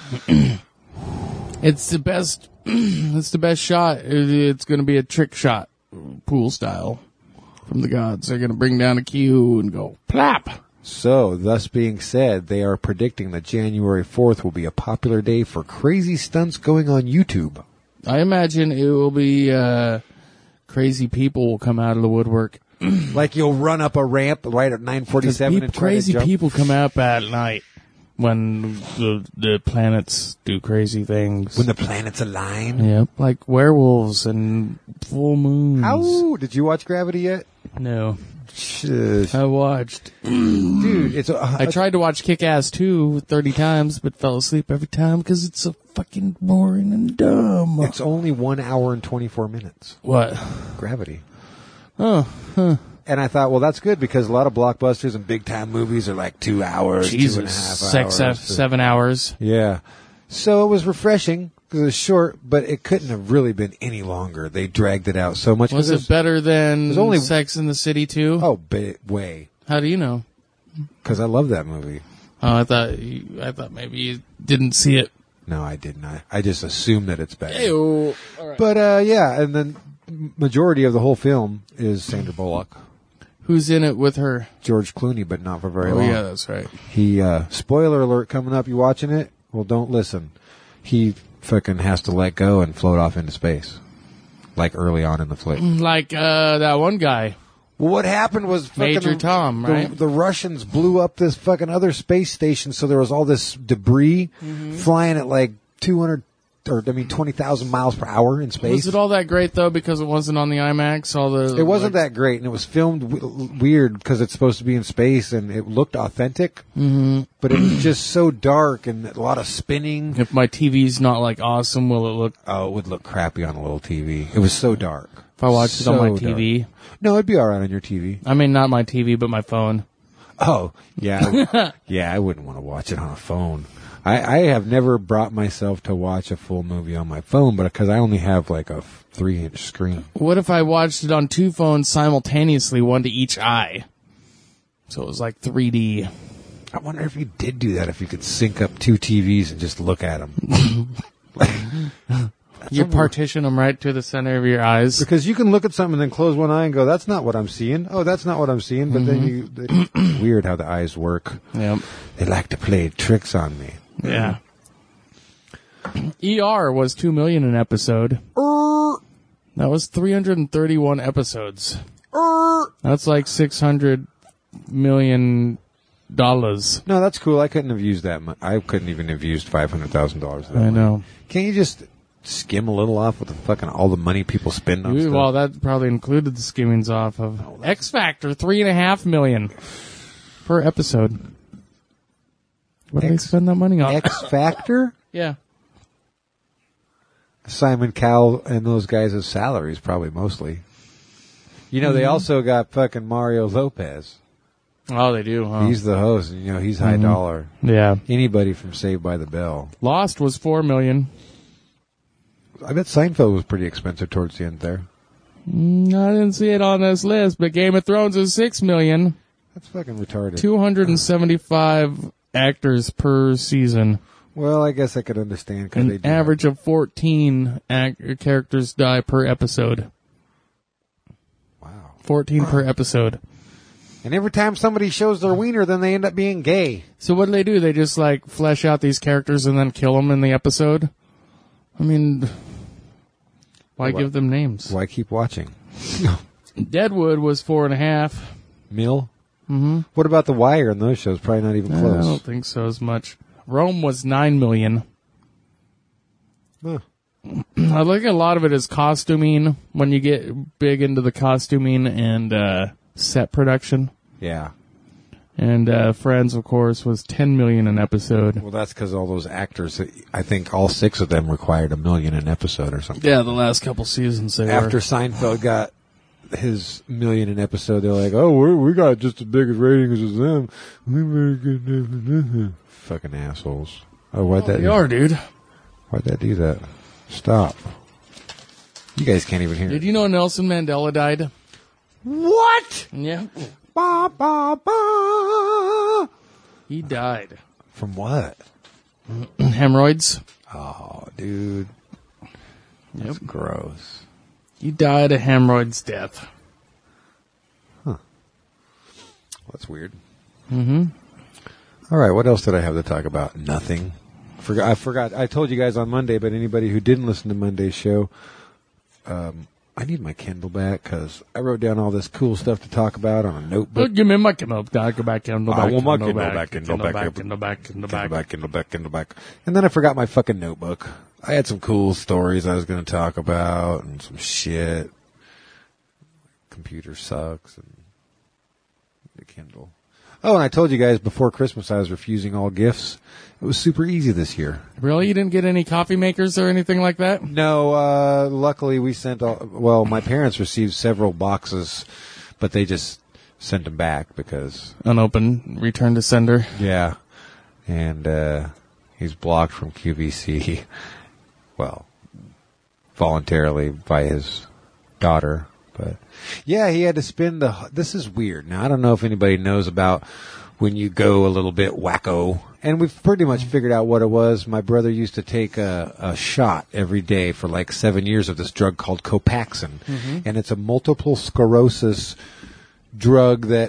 It's the best. It's the best shot. It's going to be a trick shot, pool style, from the gods. They're going to bring down a cue and go plap. So, thus being said, they are predicting that January 4th will be a popular day for crazy stunts going on YouTube. I imagine it will be crazy people will come out of the woodwork. Like you'll run up a ramp right at 9:47 and try crazy to jump. people come up at night when the planets do crazy things. When the planets align. Yep, like werewolves and full moons. How? Did you watch Gravity yet? No. Shush. I watched. Dude, it's I tried to watch Kick-Ass 2 30 times, but fell asleep every time because it's so fucking boring and dumb. It's only 1 hour and 24 minutes. What? Gravity. Oh, huh. And I thought, well, that's good because a lot of blockbusters and big time movies are like 2 hours, Jesus. 2.5 hours. 7 hours. Yeah. So it was refreshing because it was short, but it couldn't have really been any longer. They dragged it out so much. Was it better than only Sex in the City 2? Oh, way. How do you know? Because I love that movie. Oh, I thought maybe you didn't see it. No, I didn't. I just assume that it's better. Ew. All right. But, yeah, and then majority of the whole film is Sandra Bullock. Who's in it with her? George Clooney, but not for very Oh, long. yeah, that's right. He, spoiler alert coming up, you watching it? Well, don't listen. He fucking has to let go and float off into space. Like early on in the flick. Like, that one guy. Well, what happened was fucking Major Tom, right? The Russians blew up this fucking other space station, so there was all this debris flying at like 20,000 miles per hour in space. Was it all that great though? Because it wasn't on the IMAX. It wasn't that great, and it was filmed weird because it's supposed to be in space, and it looked authentic. Mm-hmm. But it was just so dark and a lot of spinning. If my TV's not like awesome, will it look? Oh, it would look crappy on a little TV. It was so dark. If I watched it on my TV, no, it'd be all right on your TV. I mean, not my TV, but my phone. Oh, yeah, yeah. I wouldn't want to watch it on a phone. I have never brought myself to watch a full movie on my phone, but because I only have like a 3-inch screen. What if I watched it on 2 phones simultaneously, one to each eye? So it was like 3D. I wonder if you did do that, if you could sync up 2 TVs and just look at them. You partition them right to the center of your eyes. Because you can look at something and then close one eye and go, that's not what I'm seeing. Oh, that's not what I'm seeing. But then it's weird how the eyes work. Yep. They like to play tricks on me. Yeah. ER was $2 million an episode. That was 331 episodes. That's like $600 million. No, that's cool. I couldn't have used that much. I couldn't even have used $500,000. I know. Can't you just skim a little off with the fucking all the money people spend on stuff? Well, that probably included the skimmings off of X Factor, $3.5 million per episode. What do they spend that money on? X Factor? Yeah. Simon Cowell and those guys' salaries, probably mostly. You know, they also got fucking Mario Lopez. Oh, they do, huh? He's the host, and, you know, he's high dollar. Yeah. Anybody from Saved by the Bell. Lost was $4 million. I bet Seinfeld was pretty expensive towards the end there. I didn't see it on this list, but Game of Thrones is $6 million. That's fucking retarded. 275 actors per season. Well, I guess I could understand. An average of 14 characters die per episode. Wow. 14 per episode. And every time somebody shows their wiener, then they end up being gay. So what do? They just, like, flesh out these characters and then kill them in the episode? I mean, why give them names? Why keep watching? Deadwood was 4.5 Mil? Mm-hmm. What about The Wire and those shows? Probably not even close. I don't think so as much. Rome was $9 million. Huh. I think a lot of it is costuming, when you get big into the costuming and set production. Yeah. And Friends, of course, was $10 million an episode. Well, that's because all those actors, I think all 6 of them required $1 million an episode or something. Yeah, the last couple seasons After Seinfeld got his $1 million an episode, they're like, oh, we got just as big as ratings as them. We better get that. Fucking assholes. Oh, why'd that They are, dude. Why'd that do that? Stop. You guys can't even hear Did it. you know Nelson Mandela died? What? Yeah. Ba, ba, ba. He died. From what? Hemorrhoids. Oh, dude. That's gross. He died a hemorrhoids death. Huh. Well, that's weird. Mm-hmm. All right, what else did I have to talk about? Nothing. I forgot. I told you guys on Monday, but anybody who didn't listen to Monday's show, I need my Kindle back because I wrote down all this cool stuff to talk about on a notebook. Give me my Kindle back, Kindle back, I want my Kindle back, Kindle back. And then I forgot my fucking notebook. I had some cool stories I was going to talk about and some shit. Computer sucks and the Kindle. Oh, and I told you guys before Christmas I was refusing all gifts. It was super easy this year. Really? You didn't get any coffee makers or anything like that? No, luckily we sent my parents received several boxes, but they just sent them back because... Unopened, return to sender. Yeah. And he's blocked from QVC. Well, voluntarily by his daughter. But yeah, he had to spend this is weird. Now, I don't know if anybody knows about when you go a little bit wacko. And we've pretty much figured out what it was. My brother used to take a shot every day for like 7 years of this drug called Copaxone. Mm-hmm. And it's a multiple sclerosis drug that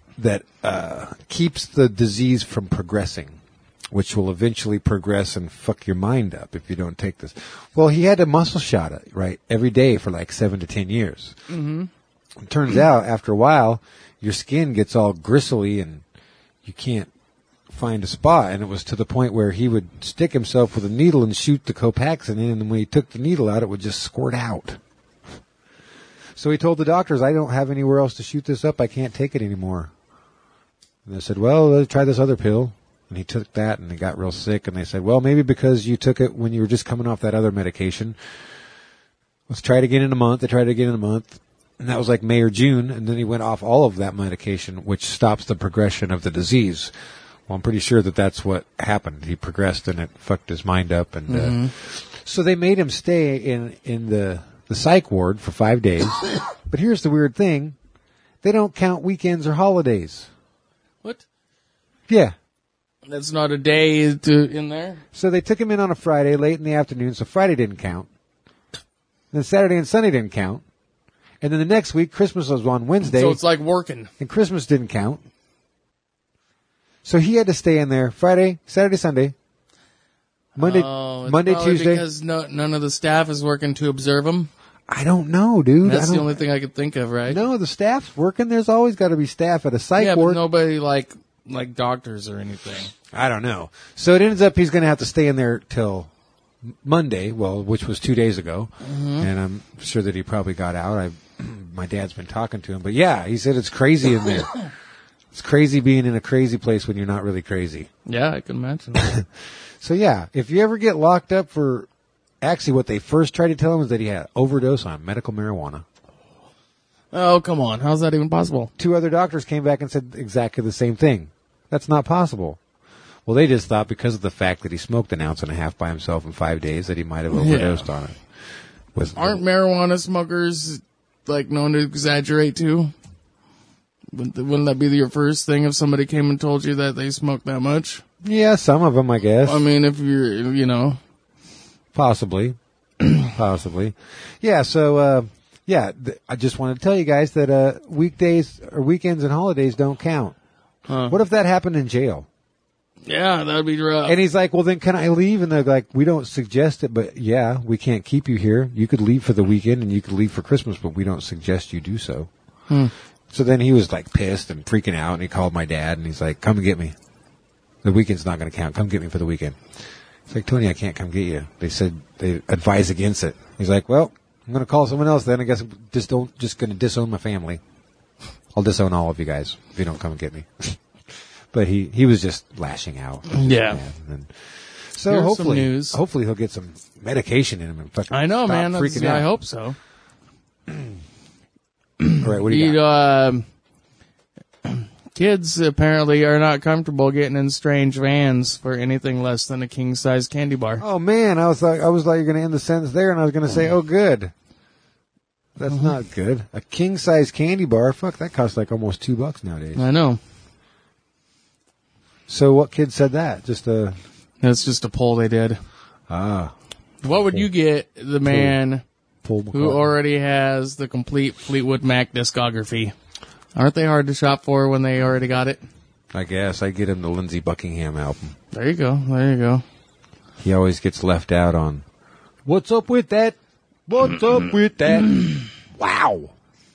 keeps the disease from progressing, which will eventually progress and fuck your mind up if you don't take this. Well, he had a muscle shot, right, every day for like 7 to 10 years. Mm-hmm. It turns out, after a while, your skin gets all gristly and you can't find a spot. And it was to the point where he would stick himself with a needle and shoot the Copaxone in, and when he took the needle out, it would just squirt out. So he told the doctors, I don't have anywhere else to shoot this up. I can't take it anymore. And they said, well, let's try this other pill. And he took that and he got real sick. And they said, well, maybe because you took it when you were just coming off that other medication. Let's try it again in a month. They tried it again in a month. And that was like May or June. And then he went off all of that medication, which stops the progression of the disease. Well, I'm pretty sure that that's what happened. He progressed and it fucked his mind up. And so they made him stay in the psych ward for 5 days. But here's the weird thing. They don't count weekends or holidays. What? Yeah. That's not a day in there? So they took him in on a Friday late in the afternoon, so Friday didn't count. Then Saturday and Sunday didn't count. And then the next week, Christmas was on Wednesday. So it's like working. And Christmas didn't count. So he had to stay in there Friday, Saturday, Sunday, Monday, Tuesday. Because none of the staff is working to observe him. I don't know, dude. That's the only thing I could think of, right? No, the staff's working. There's always got to be staff at a psych Yeah, ward. but nobody like doctors or anything. I don't know. So it ends up he's going to have to stay in there till Monday, which was 2 days ago. And I'm sure that he probably got out. My dad's been talking to him. But yeah, he said it's crazy in there. It's crazy being in a crazy place when you're not really crazy. Yeah, I can imagine. So yeah, if you ever get locked up for, actually what they first tried to tell him is that he had overdose on medical marijuana. Oh, come on. How's that even possible? 2 other doctors came back and said exactly the same thing. That's not possible. Well, they just thought because of the fact that he smoked 1.5 ounces by himself in 5 days that he might have overdosed on it. Aren't marijuana smokers known to exaggerate too? Wouldn't that be your first thing if somebody came and told you that they smoked that much? Yeah, some of them, I guess. I mean, if you're, Possibly. Possibly. Yeah, so, I just want to tell you guys that weekdays or weekends and holidays don't count. What if that happened in jail? Yeah, that would be rough. And he's like, well, then can I leave? And they're like, we don't suggest it, but yeah, we can't keep you here. You could leave for the weekend and you could leave for Christmas, but we don't suggest you do so. So then he was pissed and freaking out, and he called my dad and he's like, come and get me. The weekend's not going to count. Come get me for the weekend. It's like, Tony, I can't come get you. They said they advise against it. He's like, well, I'm going to call someone else then. I guess I'm just going to disown my family. I'll disown all of you guys if you don't come and get me. But he was just lashing out. Yeah. And so Here's hopefully, some news. hopefully he'll get some medication in him and fucking I know, stop man. freaking out. I hope so. All right, what do you got? Kids apparently are not comfortable getting in strange vans for anything less than a king-size candy bar. Oh man, I was like you're going to end the sentence there, and I was going to say, oh good. That's not good. A king-size candy bar, fuck, that costs almost $2 nowadays. I know. So what kid said that? That's just a poll they did. Ah. What would you get the man Paul who already has the complete Fleetwood Mac discography? Aren't they hard to shop for when they already got it? I guess. I get him the Lindsey Buckingham album. There you go. There you go. He always gets left out on, what's up with that? What's up with that? Wow.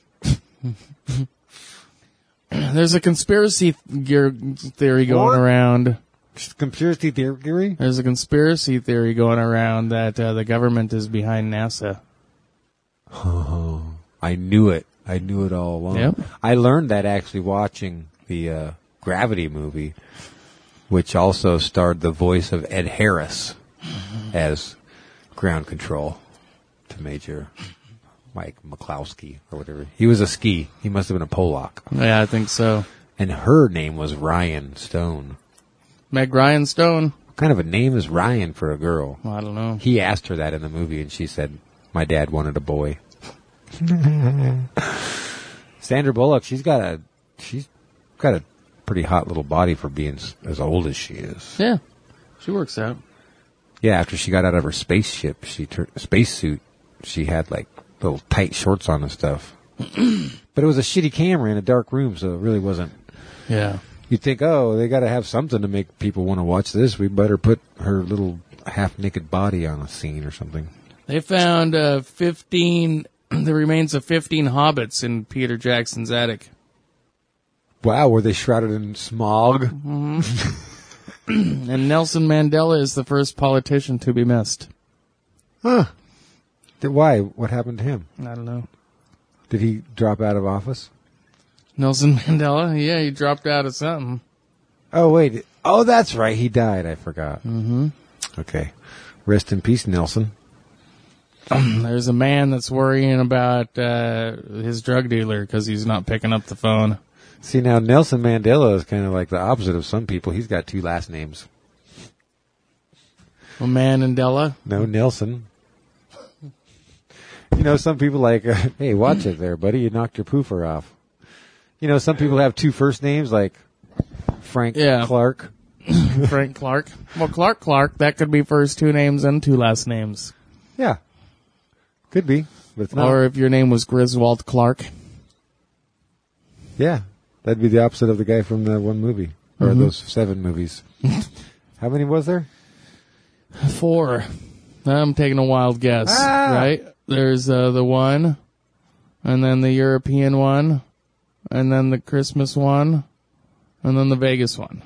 There's a conspiracy theory going around. Conspiracy theory? There's a conspiracy theory going around that the government is behind NASA. Oh, I knew it. I knew it all along. Yep. I learned that actually watching the Gravity movie, which also starred the voice of Ed Harris as ground control to Major Mike McCloskey or whatever. He was a ski. He must have been a Polak. Yeah, I think so. And her name was Ryan Stone. Meg Ryan Stone. What kind of a name is Ryan for a girl? Well, I don't know. He asked her that in the movie, and she said, my dad wanted a boy. Sandra Bullock, she's got a pretty hot little body for being as old as she is. Yeah, she works out. Yeah, after she got out of her spaceship, spacesuit, she had little tight shorts on and stuff. But it was a shitty camera in a dark room, so it really wasn't. Yeah. You'd think, oh, they got to have something to make people want to watch this. We better put her little half-naked body on a scene or something. They found the remains of 15 hobbits in Peter Jackson's attic. Wow, were they shrouded in smog? Mm-hmm. And Nelson Mandela is the first politician to be missed. Huh. Why? What happened to him? I don't know. Did he drop out of office? Nelson Mandela? Yeah, he dropped out of something. Oh, wait. Oh, that's right. He died. I forgot. Mm-hmm. Okay. Rest in peace, Nelson. There's a man that's worrying about his drug dealer because he's not picking up the phone. See, now Nelson Mandela is kind of like the opposite of some people. He's got 2 last names. Well, Mandela? No, Nelson. Some people hey, watch it there, buddy. You knocked your poofer off. Some people have 2 first names, like Frank Clark. Frank Clark. Well, Clark, that could be first 2 names and 2 last names. Yeah. Could be, but it's not. Or if your name was Griswold Clark. Yeah. That'd be the opposite of the guy from the one movie. Or those 7 movies. How many was there? 4. I'm taking a wild guess, right? There's the one, and then the European one, and then the Christmas one, and then the Vegas one.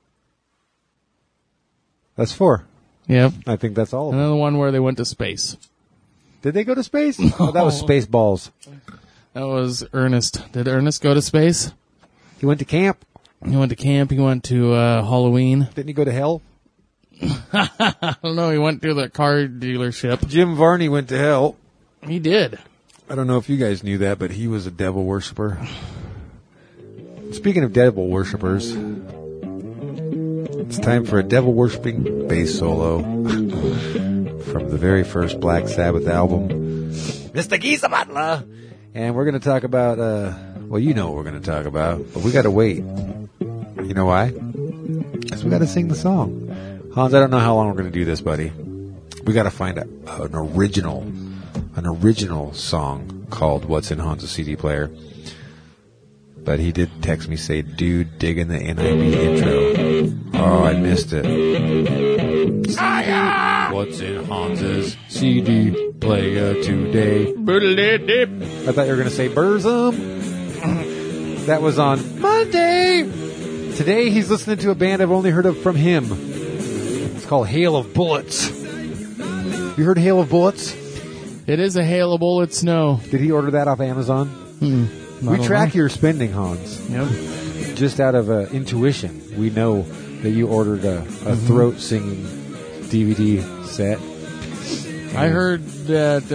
That's 4. Yep. I think that's all of And them. then the one where they went to space. Did they go to space? Oh, that was Spaceballs. That was Ernest. Did Ernest go to space? He went to camp. He went to camp. He went to Halloween. Didn't he go to hell? I don't know. He went to the car dealership. Jim Varney went to hell. He did. I don't know if you guys knew that, but he was a devil worshiper. Speaking of devil worshipers, it's time for a devil worshipping bass solo from the very first Black Sabbath album, Mr. Geezer Butler. And we're going to talk about, well, you know what we're going to talk about, but we got to wait. You know why? Because we got to sing the song. Hans, I don't know how long we're going to do this, buddy. We got to find an original song called What's in Hans' CD Player. But he did text me, say, dude, digging the NIB intro. Oh, I missed it. What's in Hans's CD player today? I thought you were going to say Burzum. That was on Monday. Today he's listening to a band I've only heard of from him. It's called Hail of Bullets. You heard Hail of Bullets? It is a hail of bullets, no. Did he order that off Amazon? We track your spending, Hans. Yep. Just out of intuition, we know that you ordered a throat singing DVD set. I heard that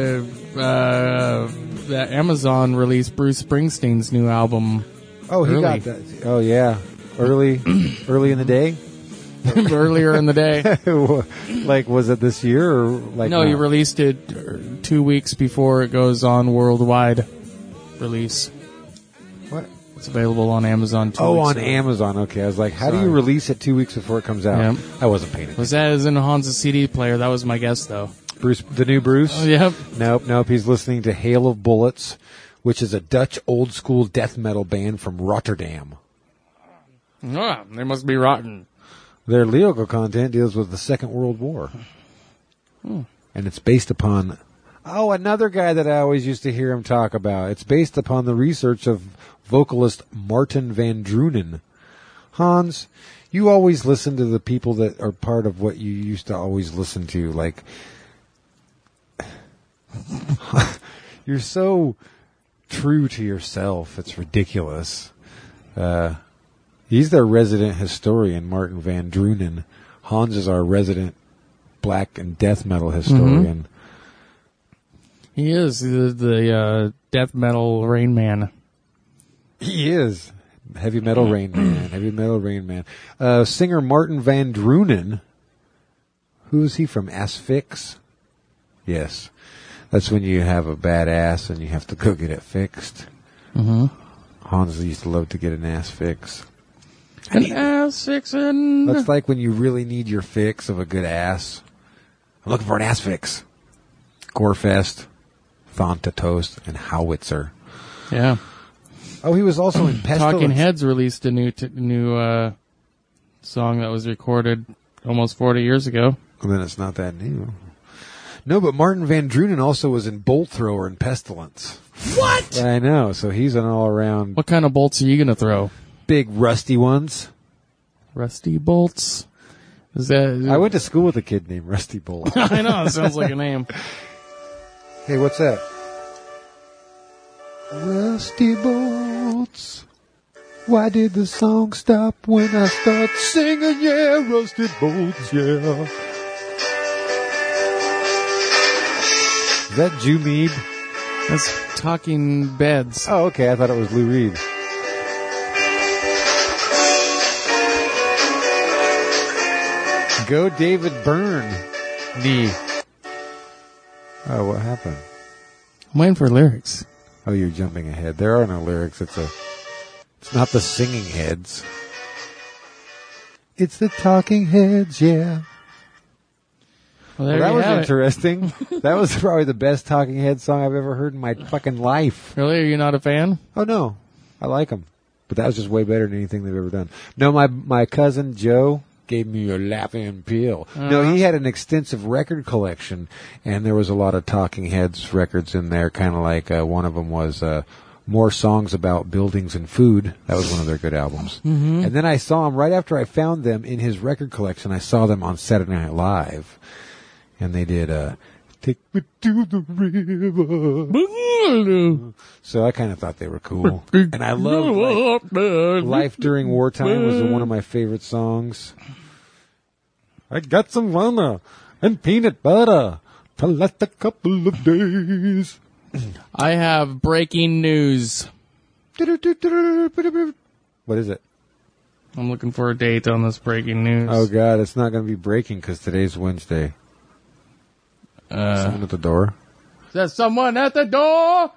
that Amazon released Bruce Springsteen's new album. Oh, he early. got that. Oh, yeah. Early in the day? Earlier in the day. Like, was it this year or like? No, he released it 2 weeks before it goes on worldwide release. What? It's available on Amazon 2 Oh, weeks on ago. Amazon. Okay, I was like, how do you Sorry. release it 2 weeks before it comes out? Yeah. I wasn't paying attention. Was that as in Hans' CD player? That was my guess, though. Bruce, the new Bruce? Oh, yep. Nope. He's listening to Hail of Bullets, which is a Dutch old school death metal band from Rotterdam. Ah, they must be rotten. Their lyrical content deals with the Second World War. And it's based upon, another guy that I always used to hear him talk about. It's based upon the research of vocalist Martin van Drunen. Hans, you always listen to the people that are part of what you used to always listen to. Like, you're so true to yourself. It's ridiculous. He's their resident historian, Martin van Drunen. Hans is our resident black and death metal historian. He is the death metal Rain Man. He is. Heavy metal Rain Man. Heavy metal Rain Man. Singer Martin van Drunen. Who is he from? Asphyx? Yes. That's when you have a bad ass and you have to go get it fixed. Hans used to love to get an ass fix. An ass fixin'. That's like when you really need your fix of a good ass. I'm looking for an ass fix. Gorefest, Fanta Toast, and Howitzer. Yeah. Oh, he was also in Pestilence. Talking Heads released a new song that was recorded almost 40 years ago. Well, then it's not that new. No, but Martin van Drunen also was in Bolt Thrower and Pestilence. What? I know, so he's an all-around What kind of bolts are you going to throw? big rusty ones. Rusty bolts? Is that? I went to school with a kid named Rusty Bolt. I know, it sounds like a name. Hey, what's that? Rusty bolts. Why did the song stop when I start singing? Yeah, rusty bolts, yeah. Is that Jew Mead? That's Talking Beds. Oh, okay. I thought it was Lou Reed. Go David Byrne. Knee. Oh, what happened? I'm waiting for lyrics. Oh, you're jumping ahead. There are no lyrics. It's not the singing heads. It's the talking heads, yeah. Well, there Well, that you was have it. interesting. That was probably the best Talking Heads song I've ever heard in my fucking life. Really? Are you not a fan? Oh, no. I like them. But that was just way better than anything they've ever done. No, my cousin Joe, gave me your laughing pill. No, he had an extensive record collection, and there was a lot of Talking Heads records in there, kind of like one of them was More Songs About Buildings and Food. That was one of their good albums. Mm-hmm. And then I saw him, right after I found them in his record collection, I saw them on Saturday Night Live, and they did Take Me to the River. So I kind of thought they were cool. And I love Life During Wartime was one of my favorite songs. I got some vanilla and peanut butter to last a couple of days. I have breaking news. What is it? I'm looking for a date on this breaking news. Oh, God, it's not going to be breaking because today's Wednesday. Someone at the door? Is there someone at the door?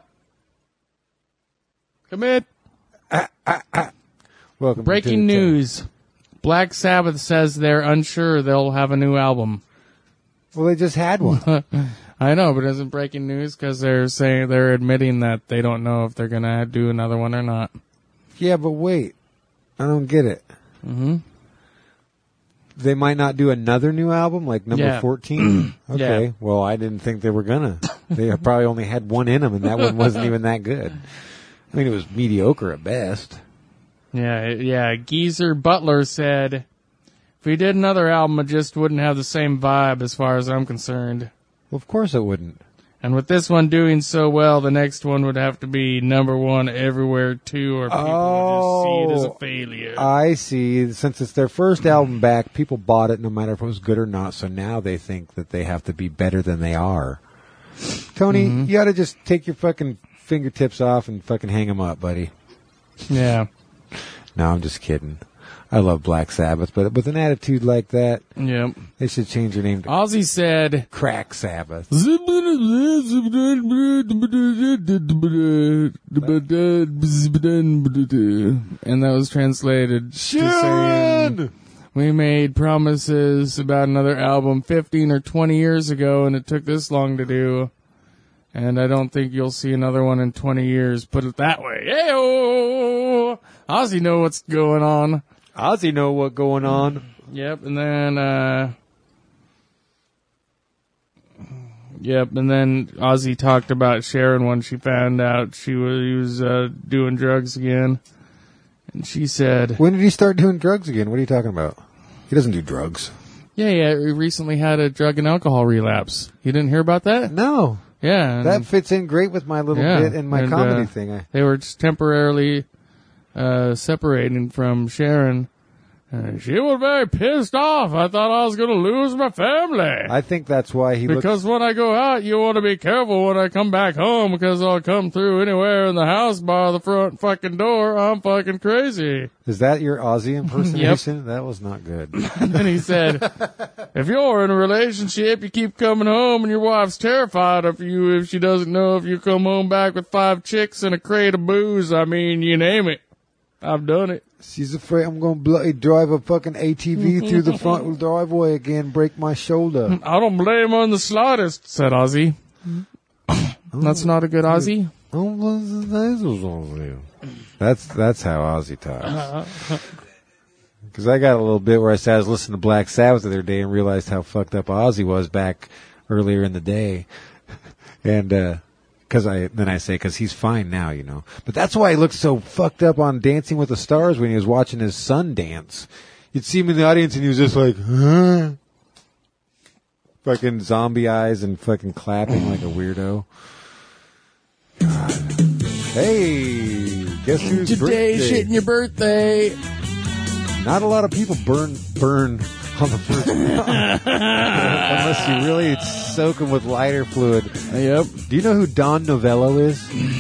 Come in. Welcome. Breaking news. Black Sabbath says they're unsure they'll have a new album. Well, they just had one. I know, but isn't breaking news because they're admitting that they don't know if they're going to do another one or not. Yeah, but wait. I don't get it. Mm-hmm. They might not do another new album, like number 14? Okay. Yeah. Well, I didn't think they were gonna. They probably only had one in them, and that one wasn't even that good. I mean, it was mediocre at best. Yeah. Geezer Butler said, if we did another album, it just wouldn't have the same vibe as far as I'm concerned. Well, of course it wouldn't. And with this one doing so well, the next one would have to be number one everywhere, too, or people would just see it as a failure. I see. Since it's their first album back, people bought it no matter if it was good or not, so now they think that they have to be better than they are. Tony, you ought to just take your fucking fingertips off and fucking hang them up, buddy. Yeah. No, I'm just kidding. I love Black Sabbath, but with an attitude like that, Yep. they should change their name to Ozzy said, Crack Sabbath. and that was translated to saying, we made promises about another album 15 or 20 years ago, and it took this long to do. And I don't think you'll see another one in 20 years. Put it that way. Hey-oh! Ozzy know what's going on. Ozzy know what's going on. Yep, and then Ozzy talked about Sharon when she found out he was doing drugs again. And she said, when did he start doing drugs again? What are you talking about? He doesn't do drugs. Yeah, he recently had a drug and alcohol relapse. You didn't hear about that? No. Yeah. That fits in great with my little bit and my comedy thing. They were just temporarily separating from Sharon. She was very pissed off. I thought I was going to lose my family. I think that's why Because when I go out, you want to be careful when I come back home, because I'll come through anywhere in the house by the front fucking door. I'm fucking crazy. Is that your Ozzy impersonation? Yep. That was not good. And then he said, if you're in a relationship, you keep coming home and your wife's terrified of you if she doesn't know if you come home back with 5 chicks and a crate of booze. I mean, you name it. I've done it. She's afraid I'm going to drive a fucking ATV through the front driveway again, break my shoulder. I don't blame her in the slightest, said Ozzy. That's not a good Ozzy? That's how Ozzy talks. Because I got a little bit where I said I was listening to Black Sabbath the other day and realized how fucked up Ozzy was back earlier in the day. And, because he's fine now, you know. But that's why he looked so fucked up on Dancing with the Stars when he was watching his son dance. You'd see him in the audience and he was just like, huh? Fucking zombie eyes and fucking clapping like a weirdo. God. Hey, guess who's Today's birthday? shitting your birthday. Not a lot of people burn on the first unless you really soak them with lighter fluid. Yep. Do you know who Don Novello is?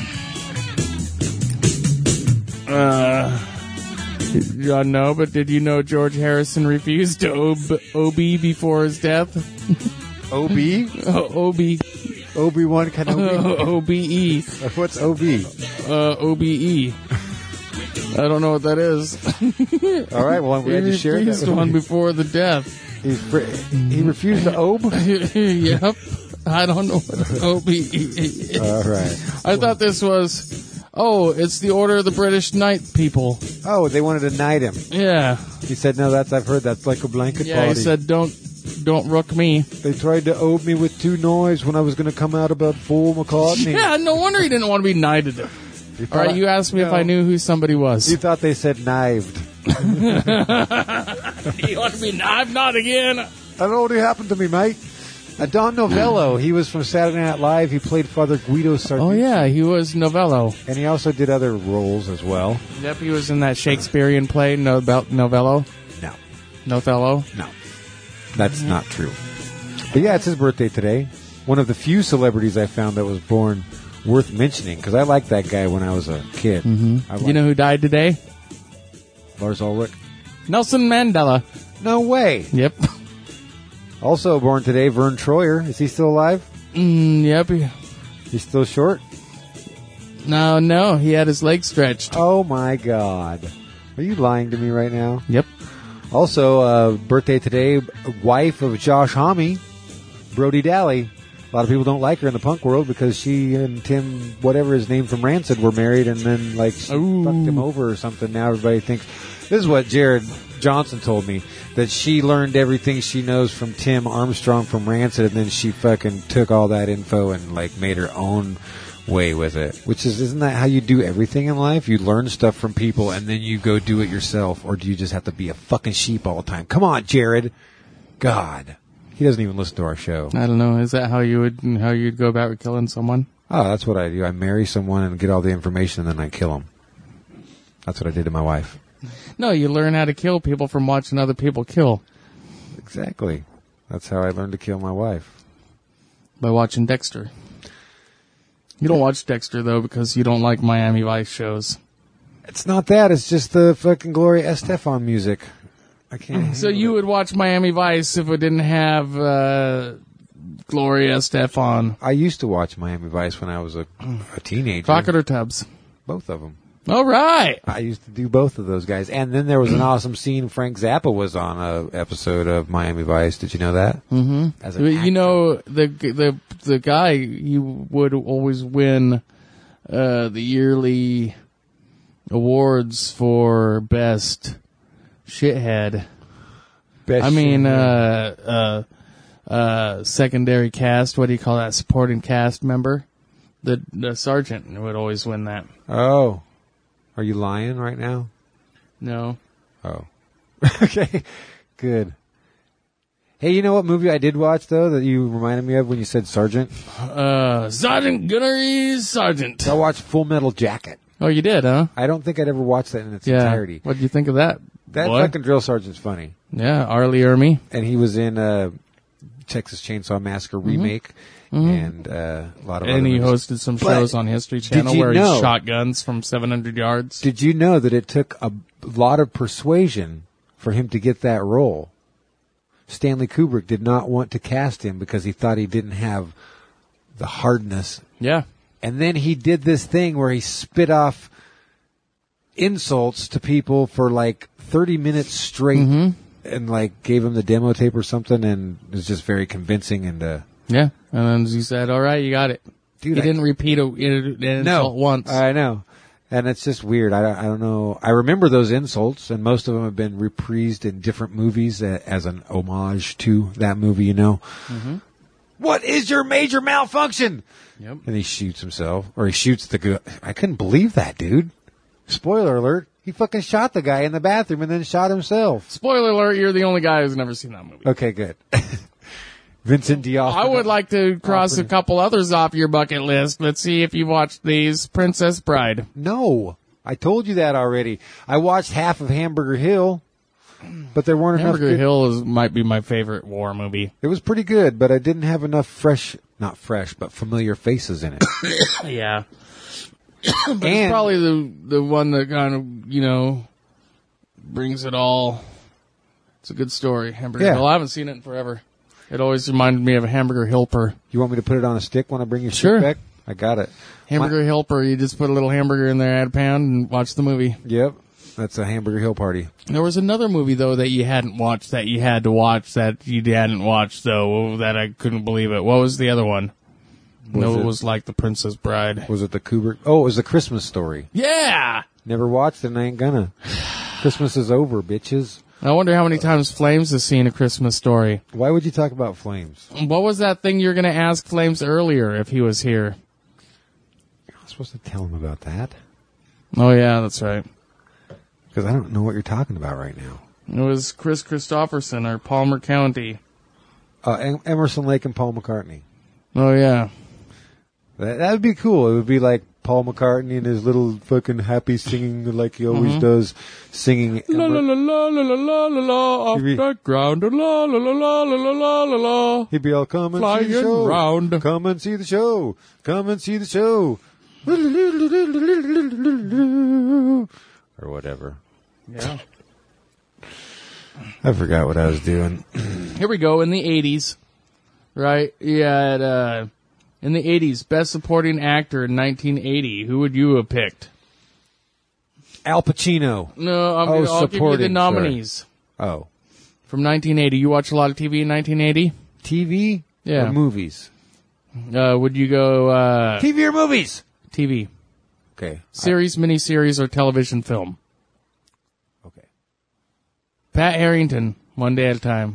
No, but did you know George Harrison refused to OB before his death? OB? OB. Obi-Wan Kenobi? OBE. What's OB? OBE. I don't know what that is. All right, well, I'm glad you shared that. He refused one before the death. He refused to OB? Yep. I don't know what OBE is. All right. I thought this was Oh, it's the Order of the British Knight people. Oh, they wanted to knight him. Yeah. He said, no, I've heard that's like a blanket Yeah, party. he said, don't rook me. They tried to owe me with 2 noise when I was going to come out about full McCartney. Yeah, no wonder he didn't want to be knighted. All right, you asked me if I knew who somebody was. You thought they said knived. You want to be knived? Not again. That already happened to me, mate. Don Novello, he was from Saturday Night Live. He played Father Guido Sarducci. Oh, yeah, he was Novello. And he also did other roles as well. Yep, he was in that Shakespearean play, Novello. No. Nothello. No. That's not true. But yeah, it's his birthday today. One of the few celebrities I found that was born worth mentioning, because I liked that guy when I was a kid. Mm-hmm. You know who died today? Lars Ulrich. Nelson Mandela. No way. Yep. Also born today, Vern Troyer. Is he still alive? Yep. He's still short? No, he had his legs stretched. Oh my God. Are you lying to me right now? Yep. Also, birthday today, wife of Josh Homme, Brody Daly. A lot of people don't like her in the punk world because she and Tim, whatever his name from Rancid, were married and then like she fucked him over or something. Now everybody thinks, this is what Jared Johnson told me, that she learned everything she knows from Tim Armstrong from Rancid, and then she fucking took all that info and like made her own way with it. Which isn't that how you do everything in life? You learn stuff from people and then you go do it yourself, or do you just have to be a fucking sheep all the time? Come on, Jared. God. He doesn't even listen to our show. I don't know. Is that how you'd go about killing someone? Oh, that's what I do. I marry someone and get all the information and then I kill them. That's what I did to my wife. No, you learn how to kill people from watching other people kill. Exactly. That's how I learned to kill my wife. By watching Dexter. You don't watch Dexter, though, because you don't like Miami Vice shows. It's not that. It's just the fucking Gloria Estefan music. I can't. So you would watch Miami Vice if it didn't have Gloria Estefan. I used to watch Miami Vice when I was a teenager. Crockett or Tubbs? Both of them. All right. I used to do both of those guys. And then there was an awesome scene. Frank Zappa was on a episode of Miami Vice. Did you know that? Mm-hmm. As an actor. You know, the guy, he would always win the yearly awards for best shithead. Best secondary cast. What do you call that? Supporting cast member. The sergeant would always win that. Oh. Are you lying right now? No. Oh. Okay. Good. Hey, you know what movie I did watch, though, that you reminded me of when you said Sergeant? Sergeant Gunnery's Sergeant. I watched Full Metal Jacket. Oh, you did, huh? I don't think I'd ever watched that in its entirety. What did you think of that? That boy? fucking drill sergeant's funny. Yeah, Arlie Ermey. And he was in Texas Chainsaw Massacre remake. And a lot of and other he movies. hosted some shows on History Channel where he shot guns from 700 yards. Did you know that it took a lot of persuasion for him to get that role? Stanley Kubrick did not want to cast him because he thought he didn't have the hardness. Yeah. And then he did this thing where he spit off insults to people for like 30 minutes straight and like gave him the demo tape or something, and it was just very convincing. And yeah, and then he said, all right, you got it. Dude, he didn't repeat an insult once. I know. And it's just weird. I don't know. I remember those insults, and most of them have been reprised in different movies as an homage to that movie, you know. Mm-hmm. What is your major malfunction? Yep. And he shoots himself, or he shoots the guy. I couldn't believe that, dude. Spoiler alert. He fucking shot the guy in the bathroom and then shot himself. Spoiler alert, you're the only guy who's never seen that movie. Okay, good. Vincent D'Onofrio. I would like to cross a couple others off your bucket list. Let's see if you watched these. Princess Bride. No. I told you that already. I watched half of Hamburger Hill, but there weren't enough. Hamburger Hill might be my favorite war movie. It was pretty good, but I didn't have enough not fresh, but familiar faces in it. Yeah. But it's probably the one that kind of, you know, brings it all. It's a good story. Hamburger Hill. I haven't seen it in forever. It always reminded me of a Hamburger Hilper. You want me to put it on a stick when I bring your Sure. stick back? I got it. Hamburger Hilper, you just put a little hamburger in there, add a pound, and watch the movie. Yep. That's a Hamburger Hill party. There was another movie, though, that you hadn't watched, that you had to watch, that you hadn't watched, though, that I couldn't believe it. What was the other one? No, it was like The Princess Bride. Was it the Kubrick? Oh, it was the Christmas Story. Yeah! Never watched it and I ain't gonna. Christmas is over, bitches. I wonder how many times Flames has seen A Christmas Story. Why would you talk about Flames? What was that thing you were going to ask Flames earlier if he was here? I was supposed to tell him about that. Oh, yeah, that's right. Because I don't know what you're talking about right now. It was Chris Christopherson or Palmer County. Emerson, Lake, and Paul McCartney. Oh, yeah. That would be cool. It would be like Paul McCartney and his little fucking happy singing like he always does, singing. La la la la la la la la la off the ground. La la la la la la la la la. He'd be all, come and flying see the show. Round. Come and see the show. Come and see the show. Or whatever. Yeah. I forgot what I was doing. Here we go. In the 80s, right? Yeah, in the 80s, Best Supporting Actor in 1980. Who would you have picked? Al Pacino. No, I'll give you the nominees. Sorry. Oh. From 1980. You watch a lot of TV in 1980? TV? Yeah. Or movies? Would you go... TV or movies? TV. Okay. Series, miniseries, or television film? Okay. Pat Harrington, One Day at a Time.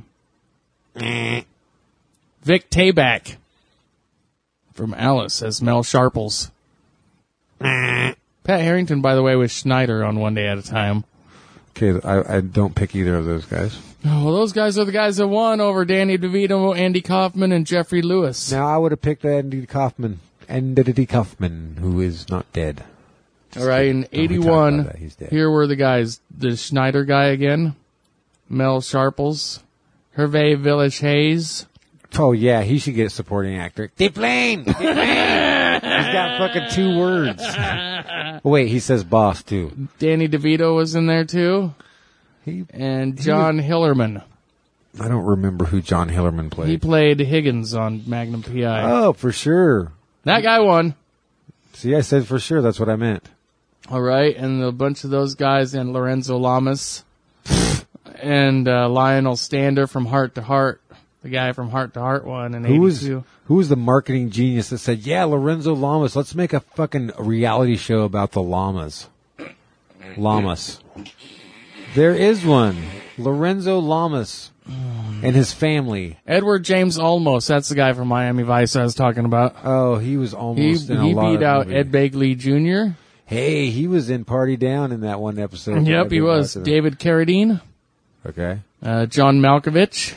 Vic Tayback from Alice as Mel Sharples. Pat Harrington, by the way, was Schneider on One Day at a Time. Okay, I don't pick either of those guys. Oh, well, those guys are the guys that won over Danny DeVito, Andy Kaufman, and Jeffrey Lewis. Now, I would have picked Andy Kaufman, who is not dead. All right, in 81, He's dead. here were the guys. The Schneider guy again, Mel Sharples, Hervé Villechaize. Oh, yeah, he should get supporting actor. Deplane! He's got fucking 2 words. Wait, he says boss, too. Danny DeVito was in there, too. And John Hillerman. I don't remember who John Hillerman played. He played Higgins on Magnum P.I. Oh, for sure. That guy won. See, I said for sure. That's what I meant. All right, and a bunch of those guys, and Lorenzo Lamas, and Lionel Stander from Heart to Heart, the guy from Heart to Heart won in 82. Who was the marketing genius that said, yeah, Lorenzo Lamas, let's make a fucking reality show about the llamas. Lamas. There is one. Lorenzo Lamas and his family. Edward James Olmos, that's the guy from Miami Vice I was talking about. Oh, he was almost in a lot of He beat out movies. Ed Begley Jr. Hey, he was in Party Down in that one episode. Yep, he was. David Carradine. Okay. John Malkovich.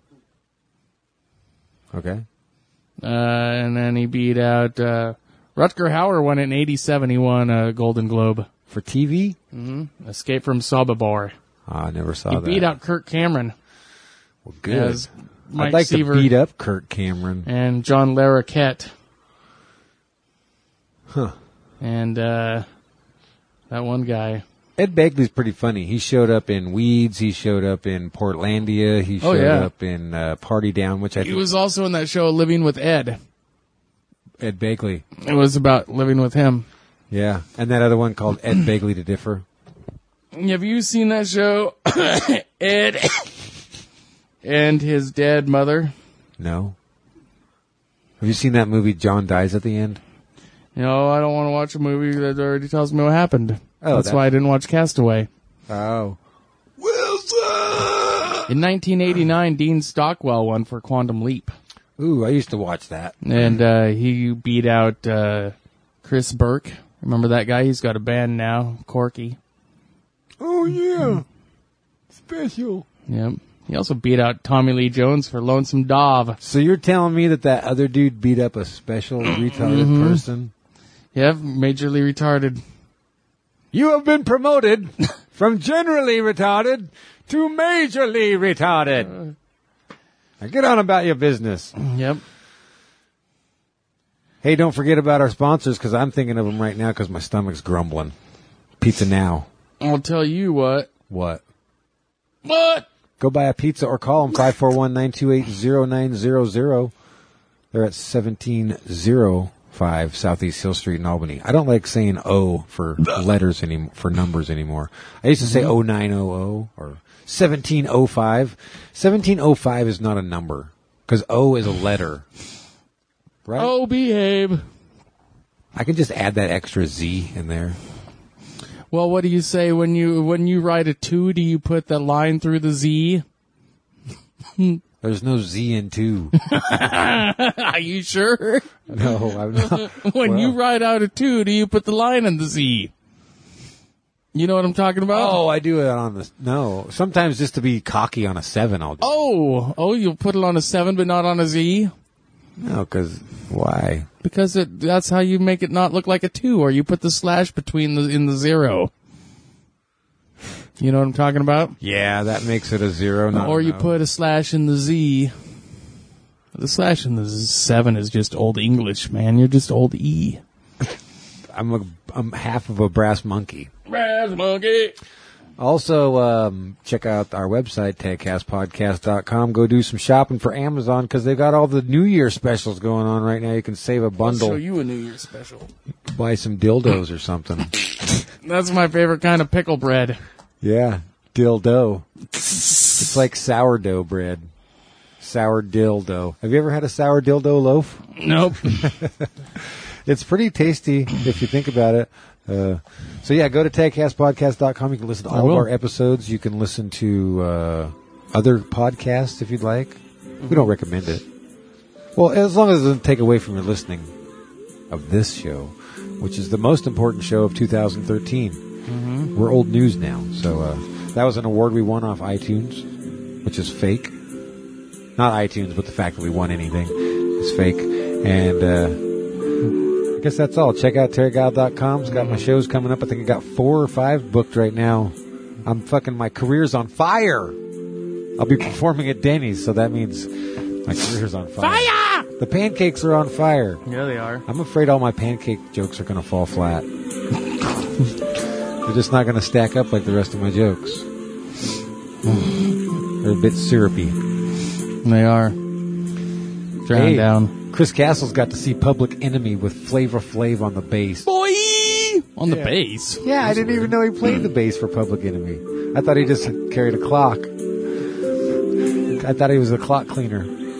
Okay. And then he beat out Rutger Hauer won it in 87. He won a Golden Globe. For TV? Mm-hmm. Escape from Sobibor. I never saw He that. beat out Kirk Cameron. Well, good. As Mike I'd like Seaver to beat up Kirk Cameron. and John Larroquette. Huh. And that one guy. Ed Begley's pretty funny. He showed up in Weeds. He showed up in Portlandia. He showed up in Party Down, which I He think was also in that show Living with Ed. Ed Begley. It was about living with him. Yeah. And that other one called Ed Begley to Differ. Have you seen that show, Ed and his dead mother? No. Have you seen that movie John Dies at the End? No, I don't want to watch a movie that already tells me what happened. Oh, That's why I didn't watch Castaway. Oh. Wilson! In 1989, Dean Stockwell won for Quantum Leap. Ooh, I used to watch that. And he beat out Chris Burke. Remember that guy? He's got a band now, Corky. Oh, yeah. Special. Yep. He also beat out Tommy Lee Jones for Lonesome Dove. So you're telling me that other dude beat up a special retarded person? Yep, majorly retarded. You have been promoted from generally retarded to majorly retarded. Now get on about your business. Yep. Hey, don't forget about our sponsors, because I'm thinking of them right now because my stomach's grumbling. Pizza Now. I'll tell you what. What? What? Go buy a pizza or call them 541-928-0900. They're at 1705 Southeast Hill Street in Albany. I don't like saying O for letters anymore, for numbers anymore. I used to say 0900 or 1705. 1705 is not a number because O is a letter. right? Oh, behave. I can just add that extra Z in there. Well, what do you say when you write a 2? Do you put the line through the Z? There's no Z in 2. Are you sure? No, I'm not. When you write out a 2, do you put the line in the Z? You know what I'm talking about? Oh, I do it on the... No. Sometimes just to be cocky on a 7, I'll do. Oh, you'll put it on a 7 but not on a Z? No, because... Why? Because that's how you make it not look like a 2, or you put the slash in the 0. You know what I'm talking about? Yeah, that makes it a 0. Or you put a slash in the Z. The slash in the 7 is just old English, man. You're just old E. I'm half of a brass monkey. Brass monkey. Also, check out our website, tagcastpodcast.com. Go do some shopping for Amazon because they've got all the New Year specials going on right now. You can save a bundle. I'll show you a New Year special. Buy some dildos or something. That's my favorite kind of pickle bread. Yeah, dildo. It's like sourdough bread. Sour dildo. Have you ever had a sour dildo loaf? Nope. It's pretty tasty if you think about it. So yeah, go to tagcastpodcast.com. You can listen to all of our episodes. You can listen to other podcasts if you'd like. We don't recommend it. Well, as long as it doesn't take away from your listening of this show, which is the most important show of 2013. Mm-hmm. We're old news now. So that was an award we won off iTunes, which is fake. Not iTunes, but the fact that we won anything is fake. And I guess that's all. Check out TerryGile.com. It's got my shows coming up. I think I got 4 or 5 booked right now. My career's on fire. I'll be performing at Denny's, so that means my career's on fire. Fire! The pancakes are on fire. Yeah, they are. I'm afraid all my pancake jokes are going to fall flat. They're just not going to stack up like the rest of my jokes. They're a bit syrupy. They are. Drown down. Chris Castle's got to see Public Enemy with Flavor Flav on the bass. Boy! On the bass. Yeah, I didn't even know he played the bass for Public Enemy. I thought he just carried a clock. I thought he was a clock cleaner.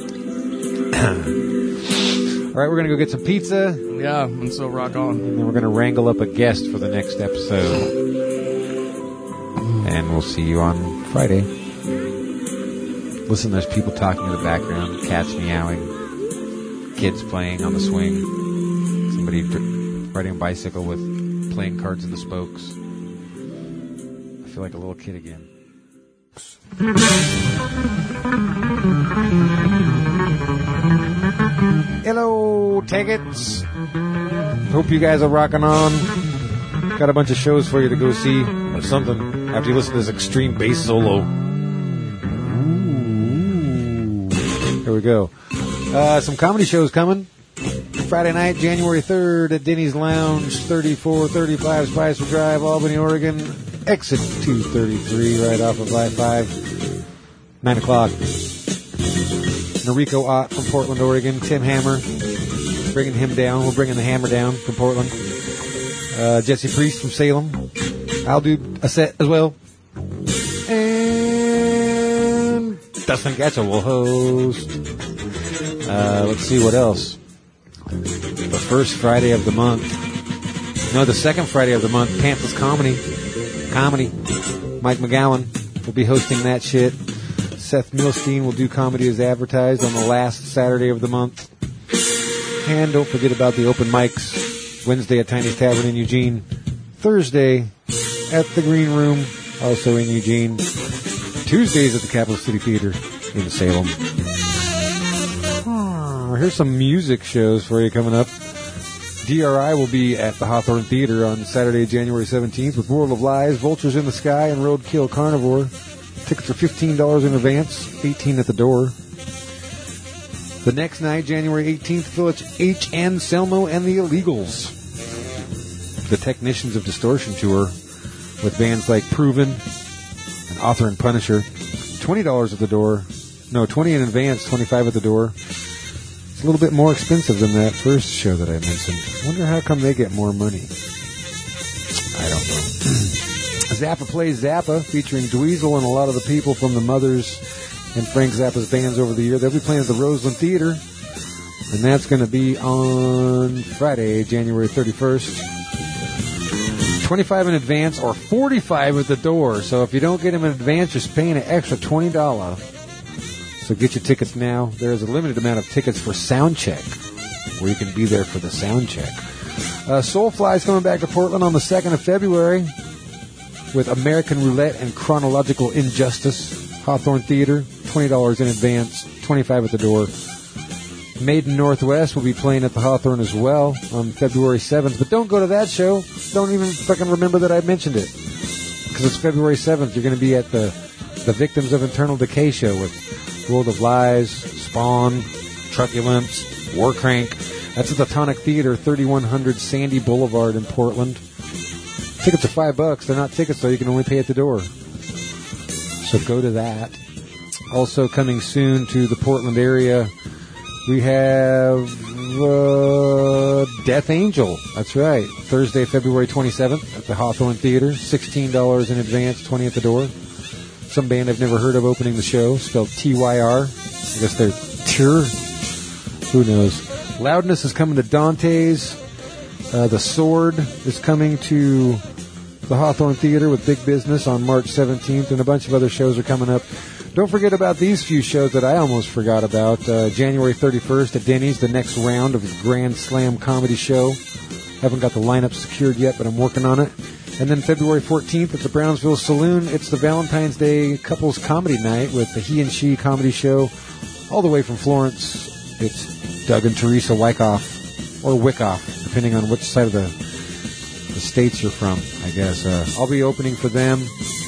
All right, we're going to go get some pizza. Yeah, and so rock on. And then we're going to wrangle up a guest for the next episode. And we'll see you on Friday. Listen, there's people talking in the background, cats meowing. Kids playing on the swing. Somebody riding a bicycle with playing cards in the spokes. I feel like a little kid again. Hello, Tickets. Hope you guys are rocking on. Got a bunch of shows for you to go see or something after you listen to this extreme bass solo. Ooh. Here we go. Some comedy shows coming. Friday night, January 3rd at Denny's Lounge, 3435 Spicer Drive, Albany, Oregon. Exit 233 right off of I-5. 9 o'clock. Noriko Ott from Portland, Oregon. Tim Hammer. Bringing him down. We're bringing the hammer down from Portland. Jesse Priest from Salem. I'll do a set as well. And Dustin Gatchell will host. Let's see what else. The first Friday of the month. No, the second Friday of the month. Pantsless Comedy. Mike McGowan will be hosting that shit. Seth Milstein will do comedy as advertised on the last Saturday of the month. And don't forget about the open mics. Wednesday at Tiny's Tavern in Eugene. Thursday at the Green Room, also in Eugene. Tuesdays at the Capital City Theater in Salem. Here's some music shows for you coming up. DRI will be at the Hawthorne Theater on Saturday, January 17th with World of Lies, Vultures in the Sky, and Roadkill Carnivore. Tickets are $15 in advance, $18 at the door. The next night, January 18th, Village H.N. Selmo and the Illegals. The Technicians of Distortion Tour with bands like Proven and Author and Punisher. $20 at the door. No, $20 in advance, $25 at the door. It's a little bit more expensive than that first show that I mentioned. I wonder how come they get more money. I don't know. Zappa Plays Zappa, featuring Dweezil and a lot of the people from the Mothers and Frank Zappa's bands over the year. They'll be playing at the Roseland Theater And that's going to be on Friday, January 31st. 25 in advance or 45 at the door. So if you don't get them in advance, you're paying an extra $20. So get your tickets now. There is a limited amount of tickets for Soundcheck, where you can be there for the Soundcheck. Soulfly is coming back to Portland on the 2nd of February with American Roulette and Chronological Injustice. Hawthorne Theater, $20 in advance, $25 at the door. Maiden Northwest will be playing at the Hawthorne as well on February 7th. But don't go to that show. Don't even fucking remember that I mentioned it. Because it's February 7th. You're going to be at the Victims of Internal Decay show with World of Lies, Spawn, Truculence, Warcrank. That's at the Tonic Theater, 3100 Sandy Boulevard in Portland. Tickets are $5. They're not tickets, though. You can only pay at the door. So go to that. Also coming soon to the Portland area, we have Death Angel. That's right. Thursday, February 27th at the Hawthorne Theater. $16 in advance, $20 at the door. Some band I've never heard of opening the show, spelled T-Y-R. I guess they're Tyr. Who knows? Loudness is coming to Dante's. The Sword is coming to the Hawthorne Theater with Big Business on March 17th, and a bunch of other shows are coming up. Don't forget about these few shows that I almost forgot about. January 31st at Denny's, the next round of the Grand Slam Comedy Show. Haven't got the lineup secured yet, but I'm working on it. And then February 14th at the Brownsville Saloon, it's the Valentine's Day Couples Comedy Night with the He and She Comedy Show. All the way from Florence, it's Doug and Teresa Wyckoff, or Wyckoff, depending on which side of the states you're from, I guess. I'll be opening for them.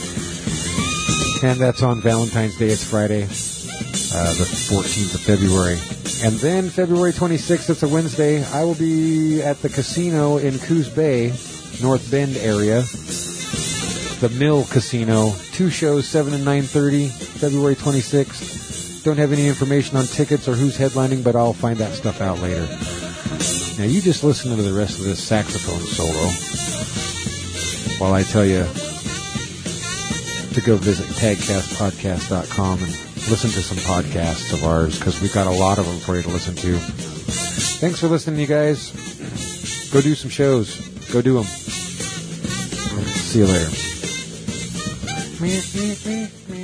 And that's on Valentine's Day. It's Friday, the 14th of February. And then February 26th, it's a Wednesday, I will be at the casino in Coos Bay, North Bend area. The Mill Casino. 2 shows, 7 and 9:30, February 26th. Don't have any information on tickets or who's headlining, but I'll find that stuff out later. Now, you just listen to the rest of this saxophone solo while I tell you to go visit tagcastpodcast.com and listen to some podcasts of ours, because we've got a lot of them for you to listen to. Thanks for listening, you guys. Go do some shows. Go do them. See you later.